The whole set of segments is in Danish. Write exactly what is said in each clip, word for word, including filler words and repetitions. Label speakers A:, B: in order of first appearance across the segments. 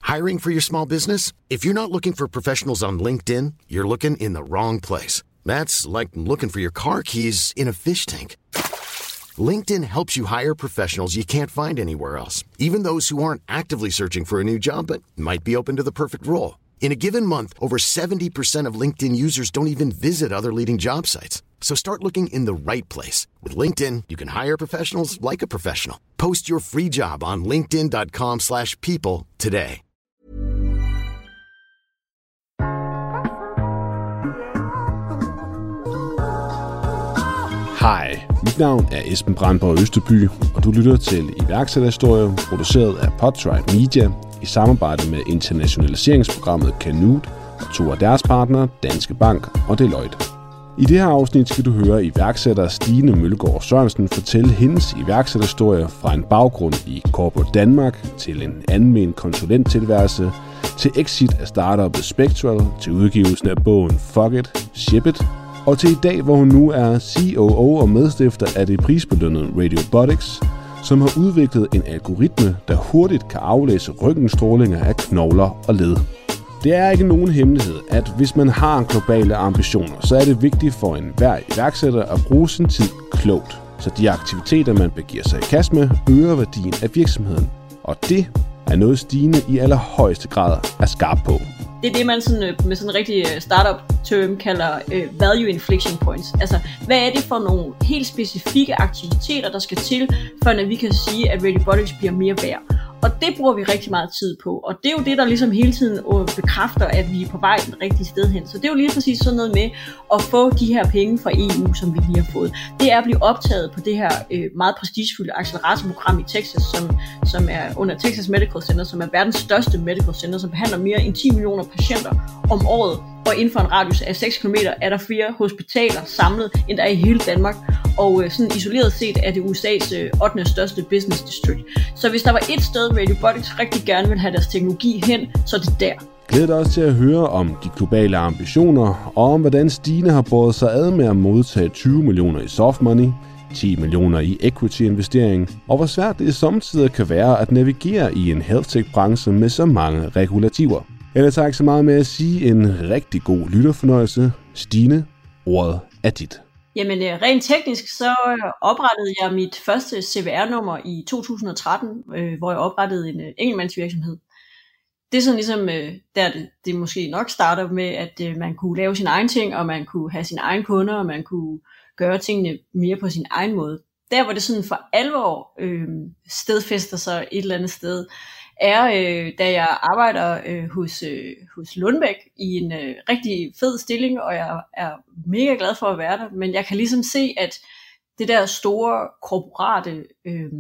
A: Hiring for your small business? If you're not looking for professionals on LinkedIn, you're looking in the wrong place. That's like looking for your car keys in a fish tank. LinkedIn helps you hire professionals you can't find anywhere else, even those who aren't actively searching for a new job but might be open to the perfect role. In a given month, over seventy percent of LinkedIn users don't even visit other leading job sites. So start looking in the right place. With LinkedIn, you can hire professionals like a professional. Post your free job on linkedin dot com slash people today.
B: Hej, mit navn er Esben Brandborg Østerby, og du lytter til iværksætterhistorier, produceret af Podtribe Media i samarbejde med internationaliseringsprogrammet Canute og to af deres partnere, Danske Bank og Deloitte. I det her afsnit skal du høre iværksætter Stine Mølgaard Sørensen fortælle hendes iværksætterhistorie fra en baggrund i Corporate Danmark til en almen konsulenttilværelse, til exit af startupet Spectral, til udgivelsen af bogen Fuck It, Ship It, og til i dag, hvor hun nu er C O O og medstifter af det prisbelønnede Radiobotics, som har udviklet en algoritme, der hurtigt kan aflæse røntgenstrålinger af knogler og led. Det er ikke nogen hemmelighed, at hvis man har globale ambitioner, så er det vigtigt for enhver iværksætter at bruge sin tid klogt, så de aktiviteter, man begiver sig i kast med, øger værdien af virksomheden. Og det er noget Stine i allerhøjeste grad er skarp på.
C: Det er det, man sådan, med sådan en rigtig startup-term kalder uh, value inflection points. Altså, hvad er det for nogle helt specifikke aktiviteter, der skal til, for at vi kan sige, at Radiobotics bliver mere værd? Og det bruger vi rigtig meget tid på, og det er jo det, der ligesom hele tiden bekræfter, at vi er på vej den rigtige sted hen. Så det er jo lige præcis sådan noget med at få de her penge fra E U, som vi lige har fået. Det er at blive optaget på det her øh, meget prestigefyldte acceleratorprogram i Texas, som, som er under Texas Medical Center, som er verdens største medical center, som behandler mere end ti millioner patienter om året. Og inden for en radius af seks kilometer er der flere hospitaler samlet, end der er i hele Danmark. Og øh, sådan isoleret set er det U S A's øh, ottende største business district. Så hvis der var et sted, Radiobotics rigtig gerne vil have deres teknologi hen, så er det der.
B: Glæder dig også til at høre om de globale ambitioner, og om hvordan Stine har båret sig ad med at modtage tyve millioner i soft money, ti millioner i equity-investering, og hvor svært det samtidig kan være at navigere i en health-tech-branche med så mange regulativer. Ellers tak så meget med at sige en rigtig god lytterfornøjelse. Stine, ordet er dit.
C: Jamen rent teknisk så oprettede jeg mit første C V R-nummer i to tusind og tretten, øh, hvor jeg oprettede en øh, enkeltmandsvirksomhed. Det er sådan ligesom, øh, der det, det måske nok starter med, at øh, man kunne lave sin egen ting, og man kunne have sine egne kunder, og man kunne gøre tingene mere på sin egen måde. Der hvor det sådan for alvor øh, stedfæster sig et eller andet sted, er, øh, da jeg arbejder øh, hos, øh, hos Lundbæk i en øh, rigtig fed stilling, og jeg er mega glad for at være der, men jeg kan ligesom se, at det der store korporate øh,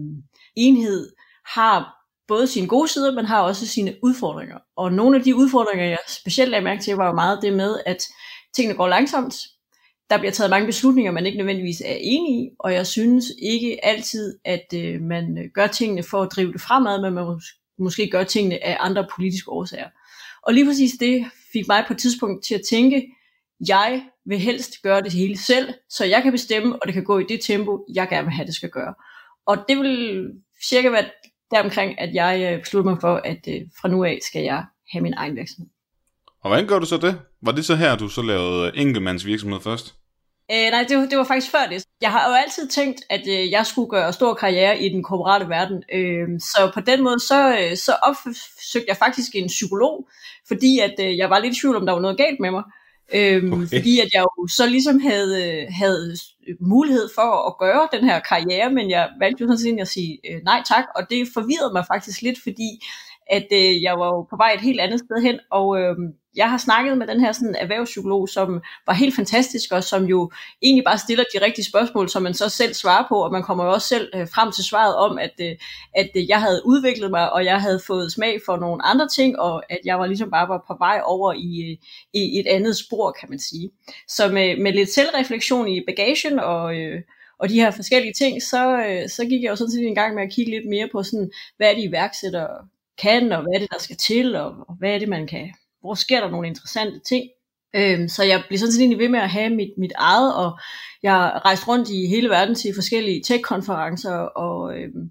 C: enhed har både sine gode sider, men har også sine udfordringer. Og nogle af de udfordringer, jeg specielt lagde mærke til, var jo meget det med, at tingene går langsomt. Der bliver taget mange beslutninger, man ikke nødvendigvis er enig i, og jeg synes ikke altid, at øh, man gør tingene for at drive det fremad, men man måske måske gør tingene af andre politiske årsager. Og lige præcis det fik mig på et tidspunkt til at tænke, jeg vil helst gøre det hele selv, så jeg kan bestemme, og det kan gå i det tempo, jeg gerne vil have, det skal gøre. Og det vil cirka være deromkring, at jeg beslutter mig for, at fra nu af skal jeg have min egen virksomhed.
D: Og hvordan gør du så det? Var det så her, du så lavede enkeltmandsvirksomhed først?
C: Øh, nej, det var, det var faktisk før det. Jeg har jo altid tænkt, at øh, jeg skulle gøre stor karriere i den korporate verden. Øh, så på den måde, så, øh, så opsøgte jeg faktisk en psykolog, fordi at øh, jeg var lidt i tvivl, om der var noget galt med mig. Øh, okay. Fordi at jeg jo så ligesom havde, havde mulighed for at gøre den her karriere, men jeg valgte jo sådan set at sige øh, nej tak, og det forvirrede mig faktisk lidt, fordi at øh, jeg var jo på vej et helt andet sted hen, og øh, jeg har snakket med den her sådan erhvervspsykolog, som var helt fantastisk, og som jo egentlig bare stiller de rigtige spørgsmål, som man så selv svarer på, og man kommer jo også selv øh, frem til svaret om, at, øh, at øh, jeg havde udviklet mig, og jeg havde fået smag for nogle andre ting, og at jeg var ligesom bare var på vej over i, øh, i et andet spor, kan man sige. Så med, med lidt selvreflektion i bagagen, og øh, og de her forskellige ting, så, øh, så gik jeg jo sådan set en gang med at kigge lidt mere på sådan, hvad er det iværksætter kan, og hvad er det, der skal til, og, og hvad er det, man kan, hvor sker der nogle interessante ting. Øhm, så jeg blev sådan set egentlig ved med at have mit, mit eget, og jeg rejste rundt i hele verden til forskellige tech-konferencer, og øhm,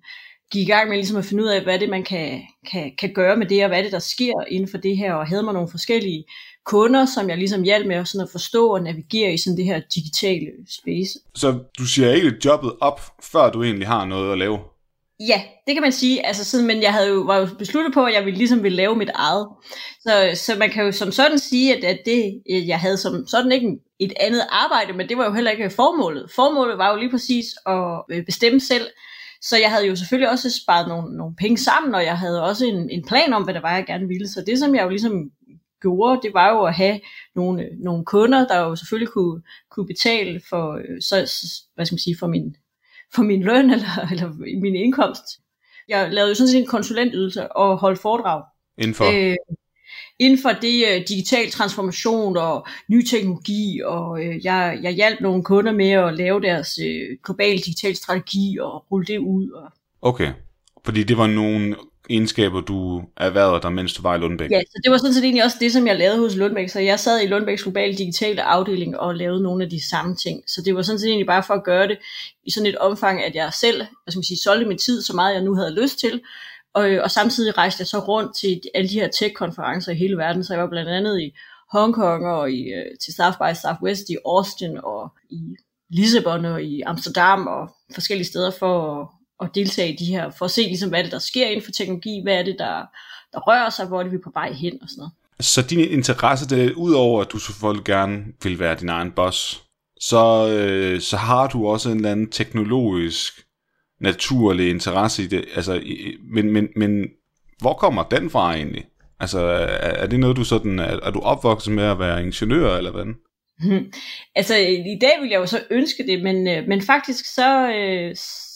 C: gik i gang med ligesom at finde ud af, hvad det man kan, kan, kan gøre med det, og hvad det der sker inden for det her, og havde man nogle forskellige kunder, som jeg ligesom hjalp med sådan at forstå og navigere i sådan det her digitale space.
D: Så du siger ikke jobbet op, før du egentlig har noget at lave?
C: Ja, det kan man sige, altså sådan, men jeg havde jo, var jo besluttet på, at jeg ville ligesom ville lave mit eget. Så, så man kan jo som sådan sige, at, at det, jeg havde som sådan ikke et andet arbejde, men det var jo heller ikke formålet. Formålet var jo lige præcis at bestemme selv. Så jeg havde jo selvfølgelig også sparet nogle, nogle penge sammen, og jeg havde også en, en plan om, hvad det var, jeg gerne ville. Så det, som jeg jo ligesom gjorde, det var jo at have nogle, nogle kunder, der jo selvfølgelig kunne, kunne betale for, så, hvad skal man sige, for min, for min løn eller, eller min indkomst. Jeg lavede jo sådan set en konsulentydelse og holdt foredrag.
D: Inden for? Øh,
C: inden for det uh, digital transformation og ny teknologi, og uh, jeg, jeg hjalp nogle kunder med at lave deres uh, globale digital strategi og rulle det ud. Og...
D: Okay, fordi det var nogle egenskaber, du erhvervede dig, mens du var i Lundbæk?
C: Ja, så det var sådan set egentlig også det, som jeg lavede hos Lundbæk. Så jeg sad i Lundbæks globale digitale afdeling og lavede nogle af de samme ting. Så det var sådan set egentlig bare for at gøre det i sådan et omfang, at jeg selv, hvad skal man sige, solgte min tid så meget, jeg nu havde lyst til. Og, og samtidig rejste jeg så rundt til alle de her tech-konferencer i hele verden. Så jeg var blandt andet i Hongkong og i, til South by Southwest i Austin og i Lissabon og i Amsterdam og forskellige steder for at, at deltage i de her, for at se ligesom, hvad det der sker inden for teknologi, hvad er det, der, der rører sig, hvor er det, vi er på vej hen og sådan noget.
D: Så din interesse, det er udover, at du selvfølgelig gerne vil være din egen boss, så, øh, så har du også en eller anden teknologisk naturlig interesse i det, altså, men, men, men hvor kommer den fra egentlig? Altså, er, er det noget, du sådan, er, er du opvokset med at være ingeniør, eller hvad?
C: Hmm. Altså, i dag vil jeg jo så ønske det, men, men faktisk så, øh,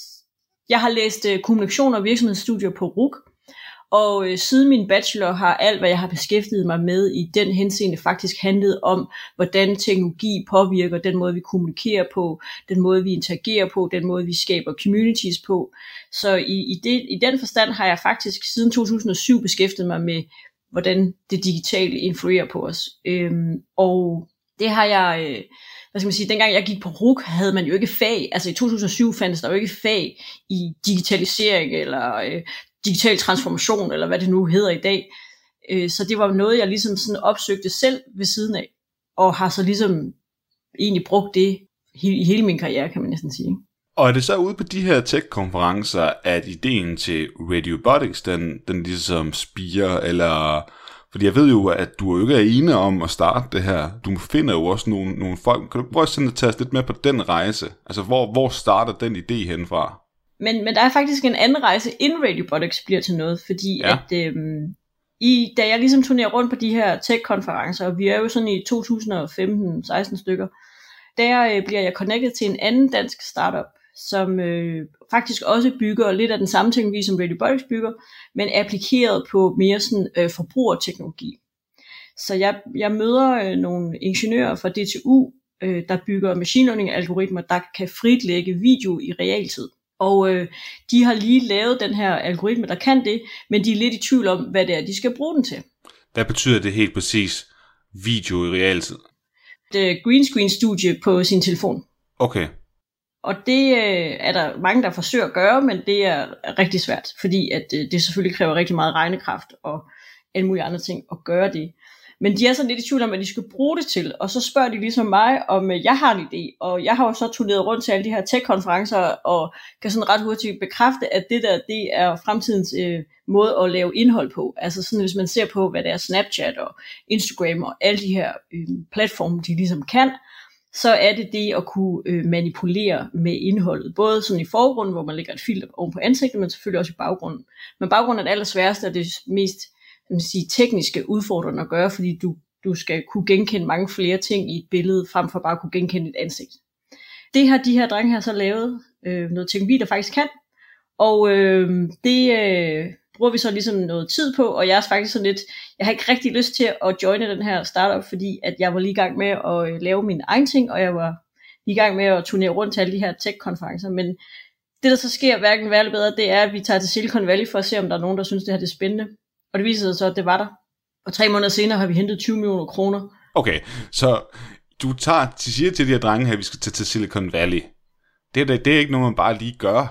C: jeg har læst øh, kommunikation og virksomhedsstudier på R U C, og øh, siden min bachelor har alt, hvad jeg har beskæftiget mig med i den henseende faktisk handlet om, hvordan teknologi påvirker den måde, vi kommunikerer på, den måde, vi interagerer på, den måde, vi skaber communities på. Så i, i, det, i den forstand har jeg faktisk siden to tusind og syv beskæftiget mig med, hvordan det digitale influerer på os. Øhm, og det har jeg... Øh, Hvad skal man sige, dengang jeg gik på R U C, havde man jo ikke fag, altså i to tusind og syv fandtes der jo ikke fag i digitalisering, eller øh, digital transformation, eller hvad det nu hedder i dag. Øh, så det var noget, jeg ligesom sådan opsøgte selv ved siden af, og har så ligesom egentlig brugt det i hele min karriere, kan man næsten sige.
D: Og er det så ude på de her tech-konferencer, at ideen til Radiobotics, den, den ligesom spirer, eller... Fordi jeg ved jo, at du jo ikke er ene om at starte det her. Du finder jo også nogle, nogle folk. Kan du prøve sådan at tage os lidt med på den rejse? Altså, hvor, hvor starter den idé henfra?
C: Men, men der er faktisk en anden rejse, inden Radiobotics bliver til noget. Fordi ja. at øhm, i, da jeg ligesom turnerer rundt på de her tech-konferencer, og vi er jo sådan i to tusind og femten seksten stykker, der øh, bliver jeg connected til en anden dansk startup, som øh, faktisk også bygger lidt af den samme teknologi, som Radiobotics bygger, men applikeret på mere sådan øh, forbrugerteknologi. Så jeg, jeg møder øh, nogle ingeniører fra D T U, øh, der bygger machine learning algoritmer, der kan fritlægge video i realtid. Og øh, de har lige lavet den her algoritme, der kan det, men de er lidt i tvivl om, hvad det er, de skal bruge den til.
D: Hvad betyder det helt præcis, video i realtid?
C: Det er green screen studie på sin telefon.
D: Okay.
C: Og det øh, er der mange, der forsøger at gøre, men det er rigtig svært, fordi at, øh, det selvfølgelig kræver rigtig meget regnekraft og alle mulige andre ting at gøre det. Men de er så lidt i tvivl om, hvad de skal bruge det til, og så spørger de ligesom mig, om øh, jeg har en idé. Og jeg har jo så turneret rundt til alle de her tech-konferencer, og kan sådan ret hurtigt bekræfte, at det der, det er fremtidens øh, måde at lave indhold på. Altså sådan, hvis man ser på, hvad det er Snapchat og Instagram og alle de her øh, platforme, de ligesom kan, så er det det at kunne øh, manipulere med indholdet. Både sådan i forgrunden, hvor man lægger et filter oven på ansigtet, men selvfølgelig også i baggrunden. Men baggrunden er det allersværeste, og det mest kan man sige, tekniske udfordrende at gøre, fordi du, du skal kunne genkende mange flere ting i et billede, frem for bare at kunne genkende et ansigt. Det har de her drenge her så lavet, øh, noget teknologi, der faktisk kan, og øh, det øh, bruger vi så ligesom noget tid på, og jeg er faktisk sådan lidt, jeg har ikke rigtig lyst til at joine den her startup, fordi at jeg var lige i gang med at lave mine egne ting, og jeg var lige i gang med at turnere rundt til alle de her tech-konferencer, men det der så sker, hverken værre eller bedre, det er, at vi tager til Silicon Valley for at se, om der er nogen, der synes, det her det er spændende, og det viser sig så, at det var der, og tre måneder senere har vi hentet tyve millioner kroner.
D: Okay, så du tager, siger til de her drenge her, at vi skal tage til Silicon Valley. Det er, det er ikke noget, man bare lige gør.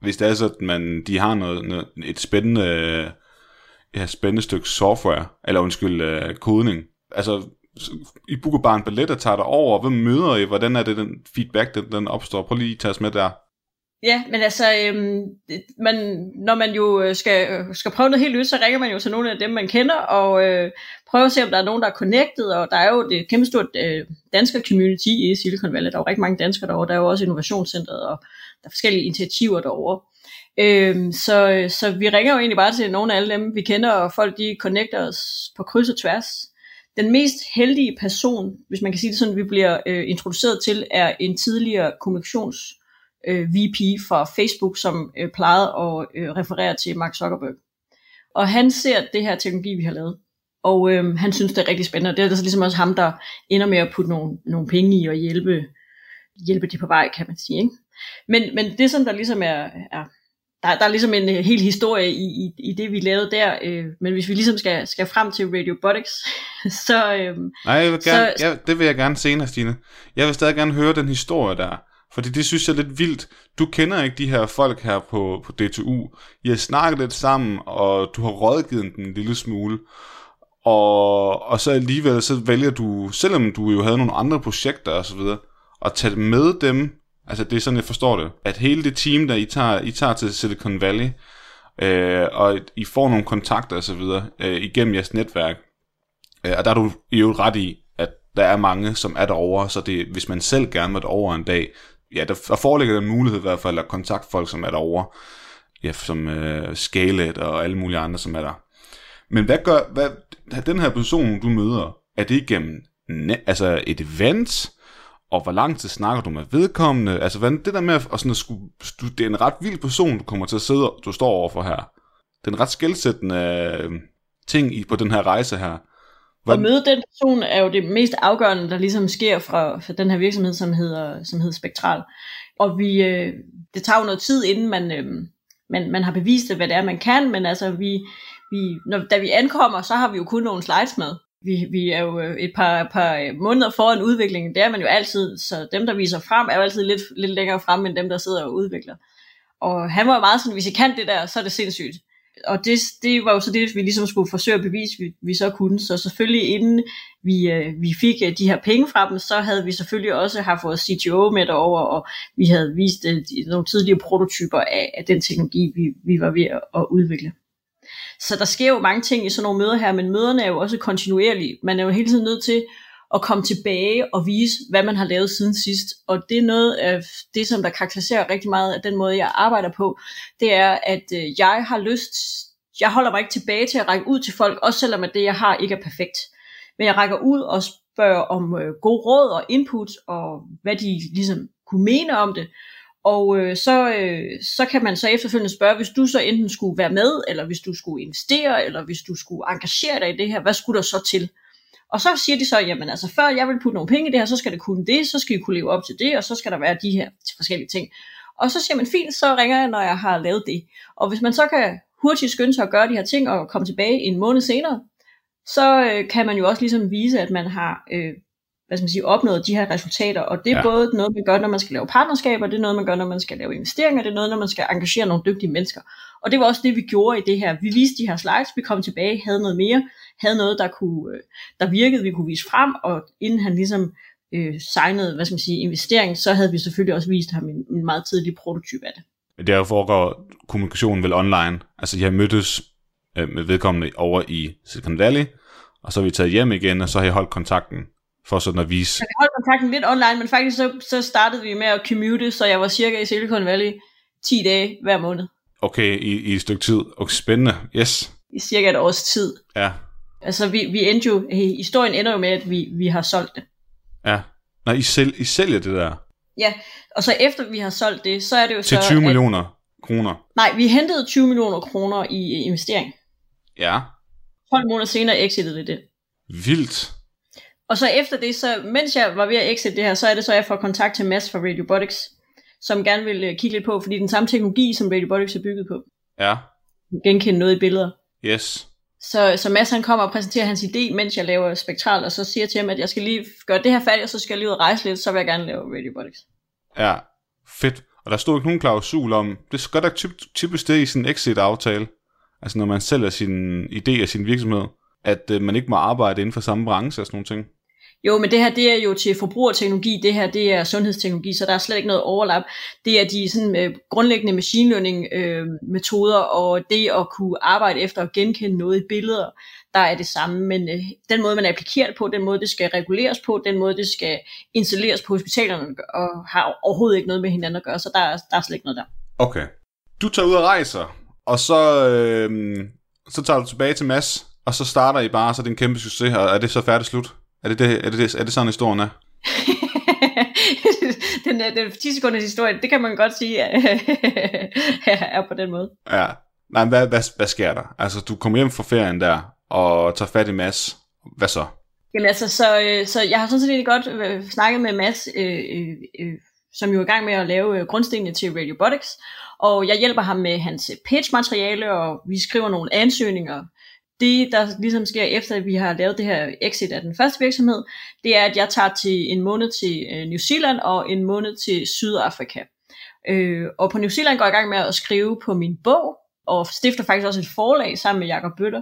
D: hvis det er sådan, at man, de har noget, noget, et spændende, ja, spændende stykke software, eller undskyld, øh, kodning. Altså, I booker bare en billet og tager dig over, hvem møder I, hvordan er det den feedback, den, den opstår? Prøv lige at tage os med der.
C: Ja, men altså, øhm, man, når man jo skal, skal prøve noget helt nyt, så ringer man jo til nogle af dem, man kender, og øh, prøver at se, om der er nogen, der er connected, og der er jo det kæmpestort øh, dansker community i Silicon Valley. Der er jo rigtig mange danskere derovre, der er jo også Innovationscentret, og der er forskellige initiativer derovre. Øhm, så, så vi ringer jo egentlig bare til nogle af alle dem, vi kender, og folk de connecter os på kryds og tværs. Den mest heldige person, hvis man kan sige det sådan, vi bliver øh, introduceret til, er en tidligere kommunikations V P fra Facebook, som øh, plejede at øh, referere til Mark Zuckerberg. Og han ser det her teknologi, vi har lavet. Og øh, han synes, det er rigtig spændende. Det er altså ligesom også ham, der ender med at putte nogle, nogle penge i og hjælpe, hjælpe det på vej, kan man sige. Ikke? Men, men det, som der ligesom er... er der, der er ligesom en hel historie i, i, i det, vi lavede der. Øh, men hvis vi ligesom skal, skal frem til Radiobotics, så... Øh,
D: Nej, jeg vil gerne,
C: så,
D: jeg, det vil jeg gerne senere, Stine. Jeg vil stadig gerne høre den historie der. Fordi det synes jeg er lidt vildt. Du kender ikke de her folk her på, på D T U. I har snakket lidt sammen, og du har rådgivet dem en lille smule. Og, og så alligevel, så vælger du, selvom du jo havde nogle andre projekter og så videre, at tage med dem. Altså det er sådan, jeg forstår det. At hele det team, der I tager, I tager til Silicon Valley, øh, og I får nogle kontakter og så videre, øh, igennem jeres netværk. Øh, og der er du jo ret i, at der er mange, som er derovre, så det, hvis man selv gerne vil derovre en dag, ja, der, der foreligger den mulighed i hvert fald at kontakte folk, som er derovre, ja, som øh, Scalet og alle mulige andre, som er der. Men hvad gør, hvad, den her person, du møder, er det igennem ne- altså et event, og hvor lang tid snakker du med vedkommende? Altså, hvad, det der med at, sådan at skulle, du, det er en ret vild person, du kommer til at sidde, du står overfor her. Det er en ret skelsættende øh, ting i, på den her rejse her.
C: At møde den person er jo det mest afgørende, der ligesom sker fra, fra den her virksomhed, som hedder, som hedder Spektral. Og vi, øh, det tager jo noget tid, inden man, øh, man, man har bevist det, hvad det er, man kan. Men altså, vi, vi, når, da vi ankommer, så har vi jo kun nogle slides med. Vi, vi er jo et par, par måneder foran udviklingen. Det er man jo altid, så dem, der viser frem, er jo altid lidt, lidt længere frem, end dem, der sidder og udvikler. Og han var jo meget sådan, hvis I kan det der, så er det sindssygt. Og det, det var jo så det, vi ligesom skulle forsøge at bevise, vi, vi så kunne. Så selvfølgelig inden vi, øh, vi fik de her penge fra dem, så havde vi selvfølgelig også haft vores C T O med derover, og vi havde vist øh, nogle tidligere prototyper af, af den teknologi, vi, vi var ved at, at udvikle. Så der sker jo mange ting i sådan nogle møder her, men møderne er jo også kontinuerlige. Man er jo hele tiden nødt til at komme tilbage og vise, hvad man har lavet siden sidst. Og det er noget af det, som der karakteriserer rigtig meget af den måde, jeg arbejder på. Det er, at jeg har lyst, jeg holder mig ikke tilbage til at række ud til folk, også selvom at det, jeg har, ikke er perfekt. Men jeg rækker ud og spørger om gode råd og input, og hvad de ligesom kunne mene om det. Og øh, så, øh, så kan man så efterfølgende spørge, hvis du så enten skulle være med, eller hvis du skulle investere, eller hvis du skulle engagere dig i det her, hvad skulle der så til? Og så siger de så, jamen altså før jeg vil putte nogle penge i det her, så skal det kunne det, så skal I kunne leve op til det, og så skal der være de her forskellige ting. Og så siger man, fint, så ringer jeg, når jeg har lavet det. Og hvis man så kan hurtigt skynde sig at gøre de her ting, og komme tilbage en måned senere, så øh, kan man jo også ligesom vise, at man har øh, hvad skal man sige, opnået de her resultater. Og det er ja. både noget, man gør, når man skal lave partnerskaber, det er noget, man gør, når man skal lave investeringer, det er noget, når man skal engagere nogle dygtige mennesker. Og det var også det, vi gjorde i det her. Vi viste de her slides, vi kom tilbage, havde noget mere, havde noget, der, kunne, der virkede, vi kunne vise frem, og inden han ligesom øh, signede, hvad skal man sige, investering, så havde vi selvfølgelig også vist ham en, en meget tidlig prototyp af det.
D: Det er jo foregår kommunikationen vel online. Altså, jeg har mødtes øh, med vedkommende over i Silicon Valley, og så har vi taget hjem igen, og så har jeg holdt kontakten for sådan at vise.
C: Jeg holdt kontakten lidt online, men faktisk så, så startede vi med at commute, så jeg var cirka i Silicon Valley ti dage hver måned.
D: Okay, i, i et stykke tid. Okay, spændende. Yes.
C: I cirka et års tid.
D: Ja.
C: Altså, vi, vi endte jo, historien ender jo med, at vi, vi har solgt det.
D: Ja. Nej, I, sælg, I sælger det der?
C: Ja, og så efter vi har solgt det, så er det jo
D: til
C: så...
D: Til tyve millioner kroner?
C: Nej, vi hentede tyve millioner kroner i investering.
D: Ja.
C: tolv måneder senere exitede det det.
D: Vildt.
C: Og så efter det, så mens jeg var ved at exit det her, så er det så, jeg får kontakt til Mads fra Radiobotics, som gerne vil kigge lidt på, fordi den samme teknologi, som Radiobotics er bygget på.
D: Ja.
C: Genkende noget i billeder.
D: Yes.
C: Så, så Mads han kommer og præsenterer hans idé, mens jeg laver Spektral, og så siger til ham, at jeg skal lige gøre det her færdigt, og så skal jeg lige ud og rejse lidt, så vil jeg gerne lave Radiobotics.
D: Ja, fedt. Og der stod ikke nogen klausul om, det skal da typ, typisk det i sådan en exit-aftale, altså når man sælger sin idé og sin virksomhed, at øh, man ikke må arbejde inden for samme branche og sådan nogle ting.
C: Jo, men det her, det er jo til forbrugerteknologi, det her, det er sundhedsteknologi, så der er slet ikke noget overlap. Det er de sådan, øh, grundlæggende machine learning øh, metoder, og det at kunne arbejde efter at genkende noget i billeder, der er det samme, men øh, den måde, man applikerer det på, den måde, det skal reguleres på, den måde, det skal installeres på hospitalerne, og har overhovedet ikke noget med hinanden at gøre, så der er, der er slet ikke noget der.
D: Okay. Du tager ud og rejser, og så, øh, så tager du tilbage til Mads, og så starter I bare, så er det en kæmpe succes, og er det så færdigt slut? Er det, det, er, det, er det sådan historien er?
C: den, den ti sekunders historie, det kan man godt sige, er på den måde.
D: Ja. Nej, men hvad, hvad, hvad sker der? Altså, du kommer hjem fra ferien der, og tager fat i Mads. Hvad så?
C: Jamen altså, så, så jeg har sådan set egentlig godt øh, snakket med Mads, øh, øh, som jo er i gang med at lave øh, grundstenene til Radiobotics, og jeg hjælper ham med hans pitch-materiale, og vi skriver nogle ansøgninger. Det, der ligesom sker efter, at vi har lavet det her exit af den første virksomhed, det er, at jeg tager til en måned til øh, New Zealand og en måned til Sydafrika. Øh, og på New Zealand går jeg i gang med at skrive på min bog, og stifter faktisk også et forlag sammen med Jakob Bøtter.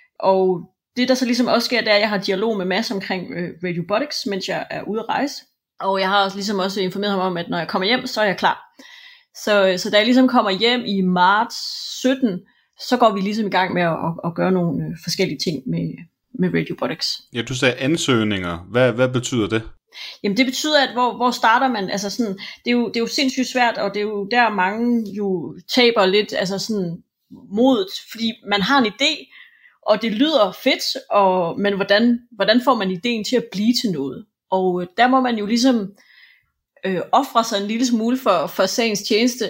C: Og det, der så ligesom også sker, det er, at jeg har dialog med Mads omkring øh, Radiobotics, mens jeg er ude at rejse. Og jeg har også ligesom også informeret ham om, at når jeg kommer hjem, så er jeg klar. Så, så da jeg ligesom kommer hjem i marts sytten, så går vi ligesom i gang med at, at, at gøre nogle øh, forskellige ting med, med Radiobotics.
D: Ja, du sagde ansøgninger. Hvad, hvad betyder det?
C: Jamen det betyder, at hvor, hvor starter man, altså sådan, det er, jo, det er jo sindssygt svært, og det er jo der mange jo taber lidt, altså sådan modet, fordi man har en idé, og det lyder fedt, og, men hvordan, hvordan får man ideen til at blive til noget? Og øh, der må man jo ligesom øh, ofre sig en lille smule for, for sagens tjeneste,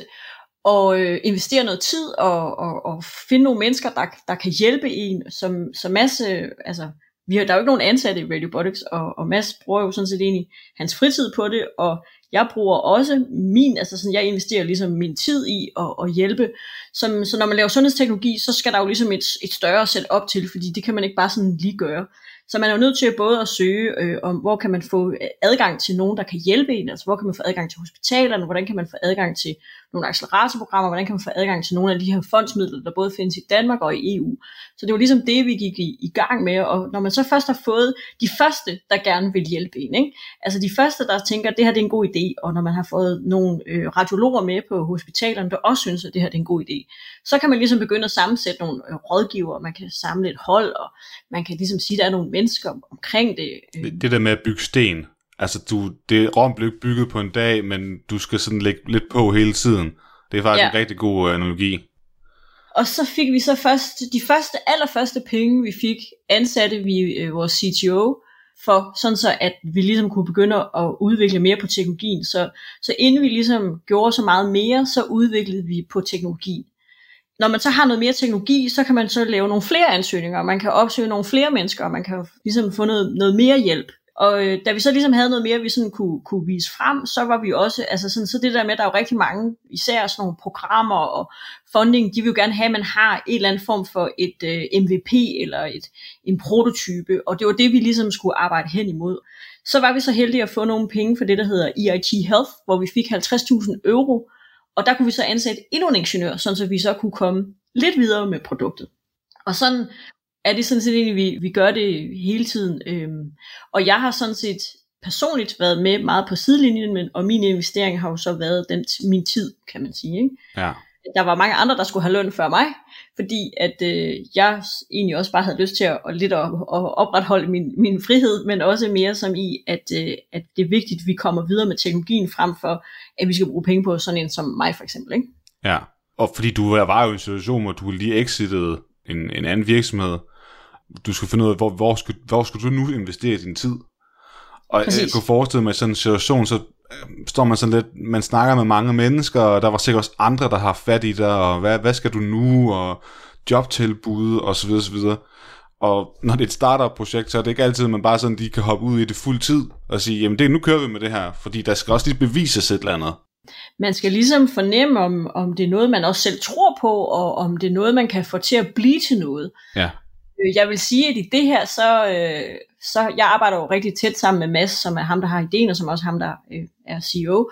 C: og øh, investere noget tid, og, og, og finde nogle mennesker, der, der kan hjælpe en, som, som masse, altså, vi har, der er jo ikke nogen ansatte i Radiobotics, og, og Mads bruger jo sådan set egentlig hans fritid på det, og jeg bruger også min, altså sådan, jeg investerer ligesom min tid i at, at hjælpe. Som, så når man laver sundhedsteknologi, så skal der jo ligesom et, et større setup til, fordi det kan man ikke bare sådan lige gøre. Så man er jo nødt til både at søge, øh, om hvor kan man få adgang til nogen, der kan hjælpe en, altså hvor kan man få adgang til hospitalerne, hvordan kan man få adgang til nogle acceleratorprogrammer, hvordan kan man få adgang til nogle af de her fondsmidler, der både findes i Danmark og i E U. Så det var ligesom det, vi gik i, i gang med, og når man så først har fået de første, der gerne vil hjælpe en, ikke? Altså de første, der tænker, at det her det er en god idé, og når man har fået nogle øh, radiologer med på hospitalerne, der også synes, at det her det er en god idé, så kan man ligesom begynde at sammensætte nogle øh, rådgivere, man kan samle et hold, og man kan ligesom sige, at der er nogle mennesker omkring det. Øh.
D: Det der med at bygge sten, altså du, det Rom blev bygget på en dag, men du skal sådan lægge lidt på hele tiden. Det er faktisk ja. en rigtig god uh, analogi.
C: Og så fik vi så først, de første, allerførste penge, vi fik, ansatte vi øh, vores C T O for, sådan så at vi ligesom kunne begynde at udvikle mere på teknologien. Så, så inden vi ligesom gjorde så meget mere, så udviklede vi på teknologien. Når man så har noget mere teknologi, så kan man så lave nogle flere ansøgninger, man kan opsøge nogle flere mennesker, og man kan ligesom få noget, noget mere hjælp. Og øh, da vi så ligesom havde noget mere, vi sådan kunne, kunne vise frem, så var vi også, altså sådan, så det der med, der er jo rigtig mange, især sådan nogle programmer og funding, de vil jo gerne have, at man har en eller anden form for et øh, M V P eller et, en prototype, og det var det, vi ligesom skulle arbejde hen imod. Så var vi så heldige at få nogle penge for det, der hedder E I T Health, hvor vi fik halvtreds tusind euro, og der kunne vi så ansætte endnu en ingeniør, sådan så vi så kunne komme lidt videre med produktet. Og sådan er det sådan set egentlig, vi, vi gør det hele tiden. Øhm, og jeg har sådan set personligt været med meget på sidelinjen, men, og min investering har jo så været den, min tid, kan man sige. Ikke?
D: Ja.
C: Der var mange andre, der skulle have løn før mig, fordi at øh, jeg egentlig også bare havde lyst til at, at lidt at, at opretholde min, min frihed, men også mere som i, at, øh, at det er vigtigt, at vi kommer videre med teknologien frem for, at vi skal bruge penge på sådan en som mig for eksempel. Ikke?
D: Ja, og fordi du var jo i en situation, hvor du lige exitede en, en anden virksomhed. Du skulle finde ud af, hvor, hvor, skulle, hvor skulle du nu investere din tid? Og Præcis. Jeg kunne forestille mig i sådan en situation, så står man sådan lidt, man snakker med mange mennesker, og der var sikkert også andre, der har fat i dig, og hvad, hvad skal du nu, og jobtilbud, og så videre, så videre. Og når det er et startup-projekt, så er det ikke altid, at man bare sådan, de kan hoppe ud i det fuld tid, og sige, jamen det, nu kører vi med det her, fordi der skal også lige bevises et eller andet.
C: Man skal ligesom fornemme, om, om det er noget, man også selv tror på, og om det er noget, man kan få til at blive til noget.
D: Ja.
C: Jeg vil sige, at i det her, så, øh, så jeg arbejder jo rigtig tæt sammen med Mads, som er ham, der har ideen, og som også ham, der øh, er C E O.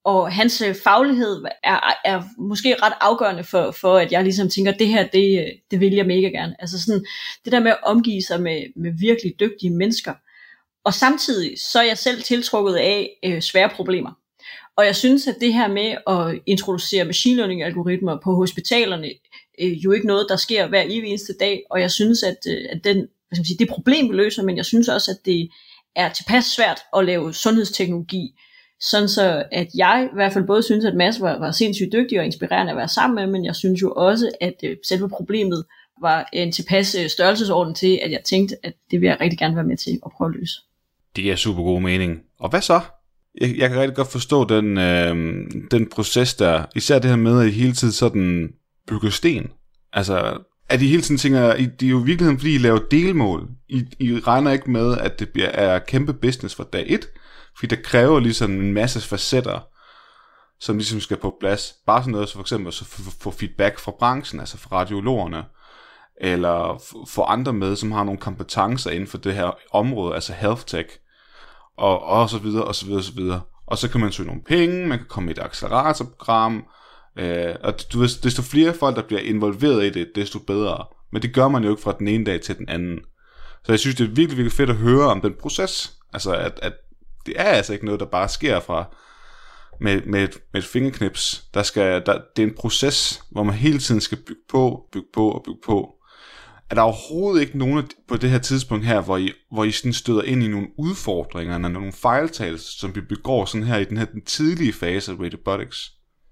C: og hans faglighed er, er måske ret afgørende for, for, at jeg ligesom tænker, det her, det, det vil jeg mega gerne. Altså sådan, det der med at omgive sig med, med virkelig dygtige mennesker. Og samtidig, så er jeg selv tiltrukket af øh, svære problemer. Og jeg synes, at det her med at introducere machine learning algoritmer på hospitalerne, øh, jo ikke noget, der sker hver evig eneste dag. Og jeg synes, at, øh, at den, hvad skal man sige, det problem, vi løser, men jeg synes også, at det er tilpas svært at lave sundhedsteknologi, sådan så at jeg i hvert fald både synes, at Mads var, var sindssygt dygtig og inspirerende at være sammen med, men jeg synes jo også, at øh, selve problemet var en tilpas øh, størrelsesorden til, at jeg tænkte, at det vil jeg rigtig gerne være med til at prøve at løse.
D: Det er super god mening. Og hvad så? Jeg, jeg kan rigtig godt forstå den, øh, den proces der, især det her med, at I hele tiden sådan bygger sten. Altså, at I hele tiden tænker, det er jo i virkeligheden, fordi I laver delmål. I, I regner ikke med, at det bliver, er kæmpe business fra dag et, fordi det kræver ligesom en masse facetter, som ligesom skal på plads. Bare sådan noget, så for eksempel så få feedback fra branchen, altså fra radiologerne, eller få andre med, som har nogle kompetencer inden for det her område, altså health tech, og, og så videre, og så videre, og så videre. Og så kan man søge nogle penge, man kan komme i et acceleratorprogram, øh, og du ved, desto flere folk, der bliver involveret i det, desto bedre. Men det gør man jo ikke fra den ene dag til den anden. Så jeg synes, det er virkelig, virkelig fedt at høre om den proces. Altså, at, at det er altså ikke noget, der bare sker fra med, med, et, med et fingerknips. Der skal, der, det er en proces, hvor man hele tiden skal bygge på, bygge på og bygge på. Er der overhovedet ikke nogen på det her tidspunkt her, hvor I, hvor I sådan støder ind i nogle udfordringer, eller nogle fejltagelser, som vi begår sådan her i den her den tidlige fase af Radiobotics?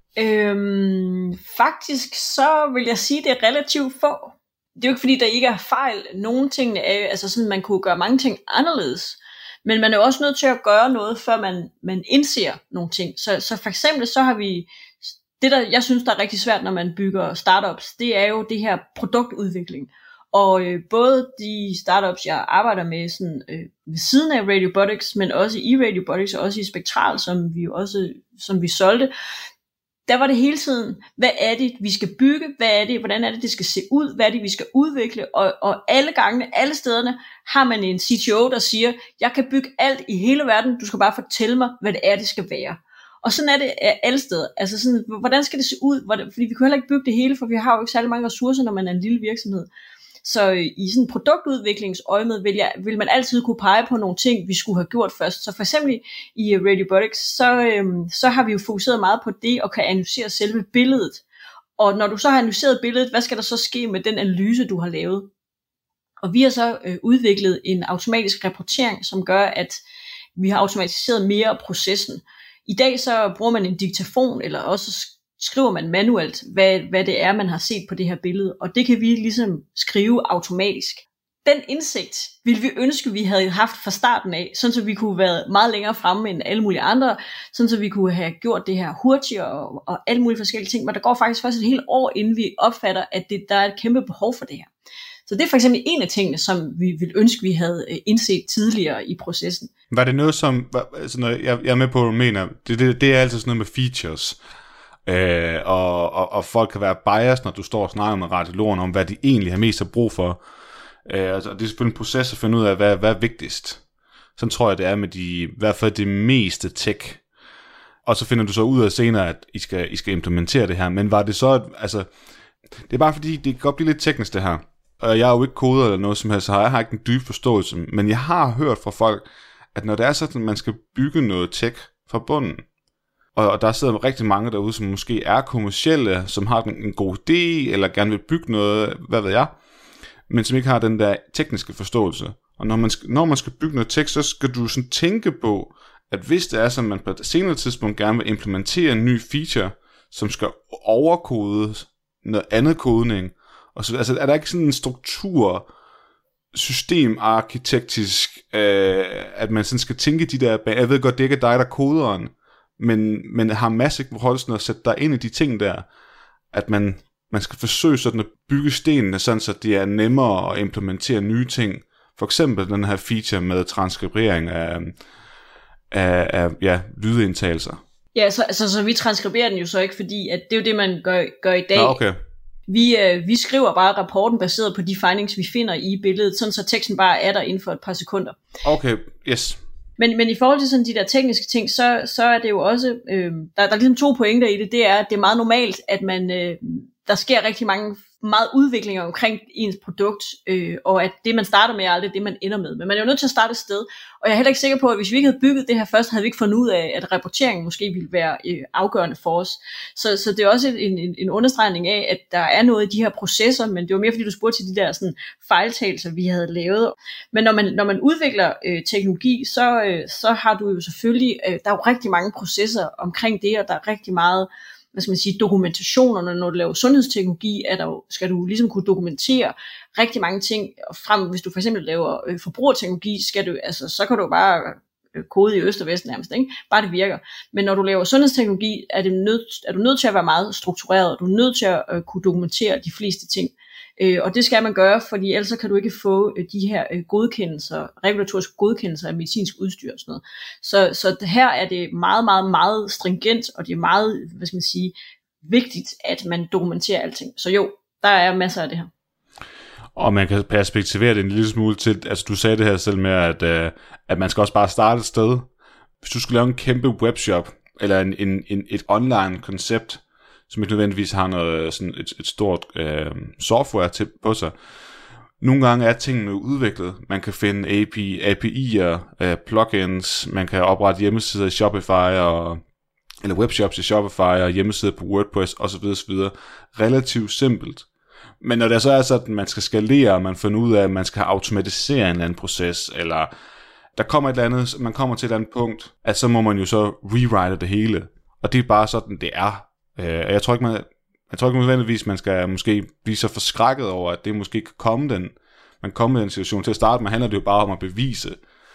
C: Øhm, faktisk så vil jeg sige, det er relativt få. Det er jo ikke fordi, der ikke er fejl. Nogle ting er altså sådan, man kunne gøre mange ting anderledes. Men man er jo også nødt til at gøre noget, før man, man indser nogle ting. Så, så for eksempel så har vi, det der jeg synes, der er rigtig svært, når man bygger startups, det er jo det her produktudvikling. Og øh, både de startups, jeg arbejder med sådan, øh, ved siden af Radiobotics, men også i Radiobotics og også i Spektral, som vi også som vi solgte, der var det hele tiden, hvad er det, vi skal bygge, hvad er det, hvordan er det, det skal se ud, hvad er det, vi skal udvikle, og, og alle gangene, alle stederne, har man en C T O, der siger, jeg kan bygge alt i hele verden, du skal bare fortælle mig, hvad det er, det skal være. Og sådan er det alle steder. Altså sådan, hvordan skal det se ud? Hvordan, fordi vi kan heller ikke bygge det hele, for vi har jo ikke særlig mange ressourcer, når man er en lille virksomhed. Så i sådan produktudviklingsøjemed vil, jeg, vil man altid kunne pege på nogle ting, vi skulle have gjort først. Så for eksempel i Radiobotics, så, øhm, så har vi jo fokuseret meget på det, og kan analysere selve billedet. Og når du så har analyseret billedet, hvad skal der så ske med den analyse, du har lavet? Og vi har så øh, udviklet en automatisk rapportering, som gør, at vi har automatiseret mere af processen. I dag så bruger man en diktafon, eller også skriver man manuelt, hvad, hvad det er, man har set på det her billede, og det kan vi ligesom skrive automatisk. Den indsigt ville vi ønske, vi havde haft fra starten af, sådan så vi kunne have været meget længere fremme end alle mulige andre, sådan så vi kunne have gjort det her hurtigere og, og alle mulige forskellige ting, men der går faktisk først et helt år, inden vi opfatter, at det, der er et kæmpe behov for det her. Så det er for eksempel en af tingene, som vi ville ønske, vi havde indset tidligere i processen. Var det noget, som,
D: altså når jeg, jeg er med på, hvad du mener, det, det, det er altid sådan noget med features, øh, og, og, og folk kan være biased, når du står og snakker med radiologerne om, hvad de egentlig har mest at brug for. Øh, altså, det er selvfølgelig en proces at finde ud af, hvad, hvad er vigtigst. Sådan tror jeg, det er med de, i hvert fald det meste tech. Og så finder du så ud af senere, at I skal, I skal implementere det her. Men var det så, at, altså, det er bare fordi, det kan godt blive lidt teknisk det her. Og jeg er jo ikke koder eller noget som helst, så jeg har ikke en dyb forståelse. Men jeg har hørt fra folk, at når det er sådan, at man skal bygge noget tech fra bunden, og der sidder rigtig mange derude, som måske er kommercielle, som har en god idé, eller gerne vil bygge noget, hvad ved jeg, men som ikke har den der tekniske forståelse. Og når man skal, når man skal bygge noget tech, så skal du sådan tænke på, at hvis det er sådan, at man på et senere tidspunkt gerne vil implementere en ny feature, som skal overkode noget andet kodning, og så altså, er der ikke sådan en struktur, systemarkitektisk, øh, at man sådan skal tænke de der, jeg ved godt, det ikke er dig, der koderen, men, men har masse beholdelsen at sætte dig ind i de ting der, at man, man skal forsøge sådan at bygge stenene, sådan så det er nemmere at implementere nye ting. For eksempel den her feature med transkribering af, af, af ja, lydindtagelser.
C: Ja, så, så, så vi transkriberer den jo så ikke, fordi at det er jo det, man gør, gør i dag.
D: Nå, okay.
C: Vi, øh, vi skriver bare rapporten baseret på de findings, vi finder i billedet, sådan så teksten bare er der inden for et par sekunder.
D: Okay, yes.
C: Men, men i forhold til sådan de der tekniske ting, så, så er det jo også, øh, der, der er ligesom to pointer i det. Det er, at det er meget normalt, at man, øh, der sker rigtig mange meget udviklinger omkring ens produkt, øh, og at det, man starter med, er aldrig det, man ender med. Men man er jo nødt til at starte et sted, og jeg er heller ikke sikker på, at hvis vi ikke havde bygget det her først, havde vi ikke fundet ud af, at rapporteringen måske ville være øh, afgørende for os. Så, så det er også en, en, en understregning af, at der er noget i de her processer, men det var mere fordi, du spurgte til de der sådan, fejltagelser, vi havde lavet. Men når man, når man udvikler øh, teknologi, så, øh, så har du jo selvfølgelig, øh, der er jo rigtig mange processer omkring det, og der er rigtig meget, hvad skal man sige, dokumentationer. Når du laver sundhedsteknologi, er der jo, skal du ligesom kunne dokumentere rigtig mange ting. Og frem, hvis du for eksempel laver øh, forbrugerteknologi, skal du, altså, så kan du bare øh, kode i øst og vest nærmest, ikke? Bare det virker. Men når du laver sundhedsteknologi, er, det nødt, er du nødt til at være meget struktureret, og du er nødt til at øh, kunne dokumentere de fleste ting. Øh, og det skal man gøre, fordi ellers kan du ikke få øh, de her øh, godkendelser, regulatoriske godkendelser af medicinsk udstyr og sådan noget. Så, så her er det meget, meget, meget stringent, og det er meget, hvad skal man sige, vigtigt, at man dokumenterer alting. Så jo, der er masser af det her.
D: Og man kan perspektivere det en lille smule til, altså du sagde det her selv med, at, øh, at man skal også bare starte et sted. Hvis du skulle lave en kæmpe webshop, eller en, en, en, et online koncept, som ikke nødvendigvis har noget, sådan et, et stort øh, software til på sig. Nogle gange er tingene udviklet. Man kan finde A P I, A P I'er, øh, plugins, man kan oprette hjemmesider i Shopify, og, eller webshops i Shopify, og hjemmesider på WordPress osv. osv. Relativt simpelt. Men når det så er sådan, at man skal skalere, og man finder ud af, at man skal automatisere en eller anden proces, eller der kommer et eller andet, man kommer til et eller andet punkt, at så må man jo så rewrite det hele. Og det er bare sådan, det er. Jeg tror ikke, man, jeg tror ikke nødvendigvis, man skal måske blive så forskrækket over, at det måske kan komme den, man kommer i den situation. Til at starte med handler det jo bare om at bevise,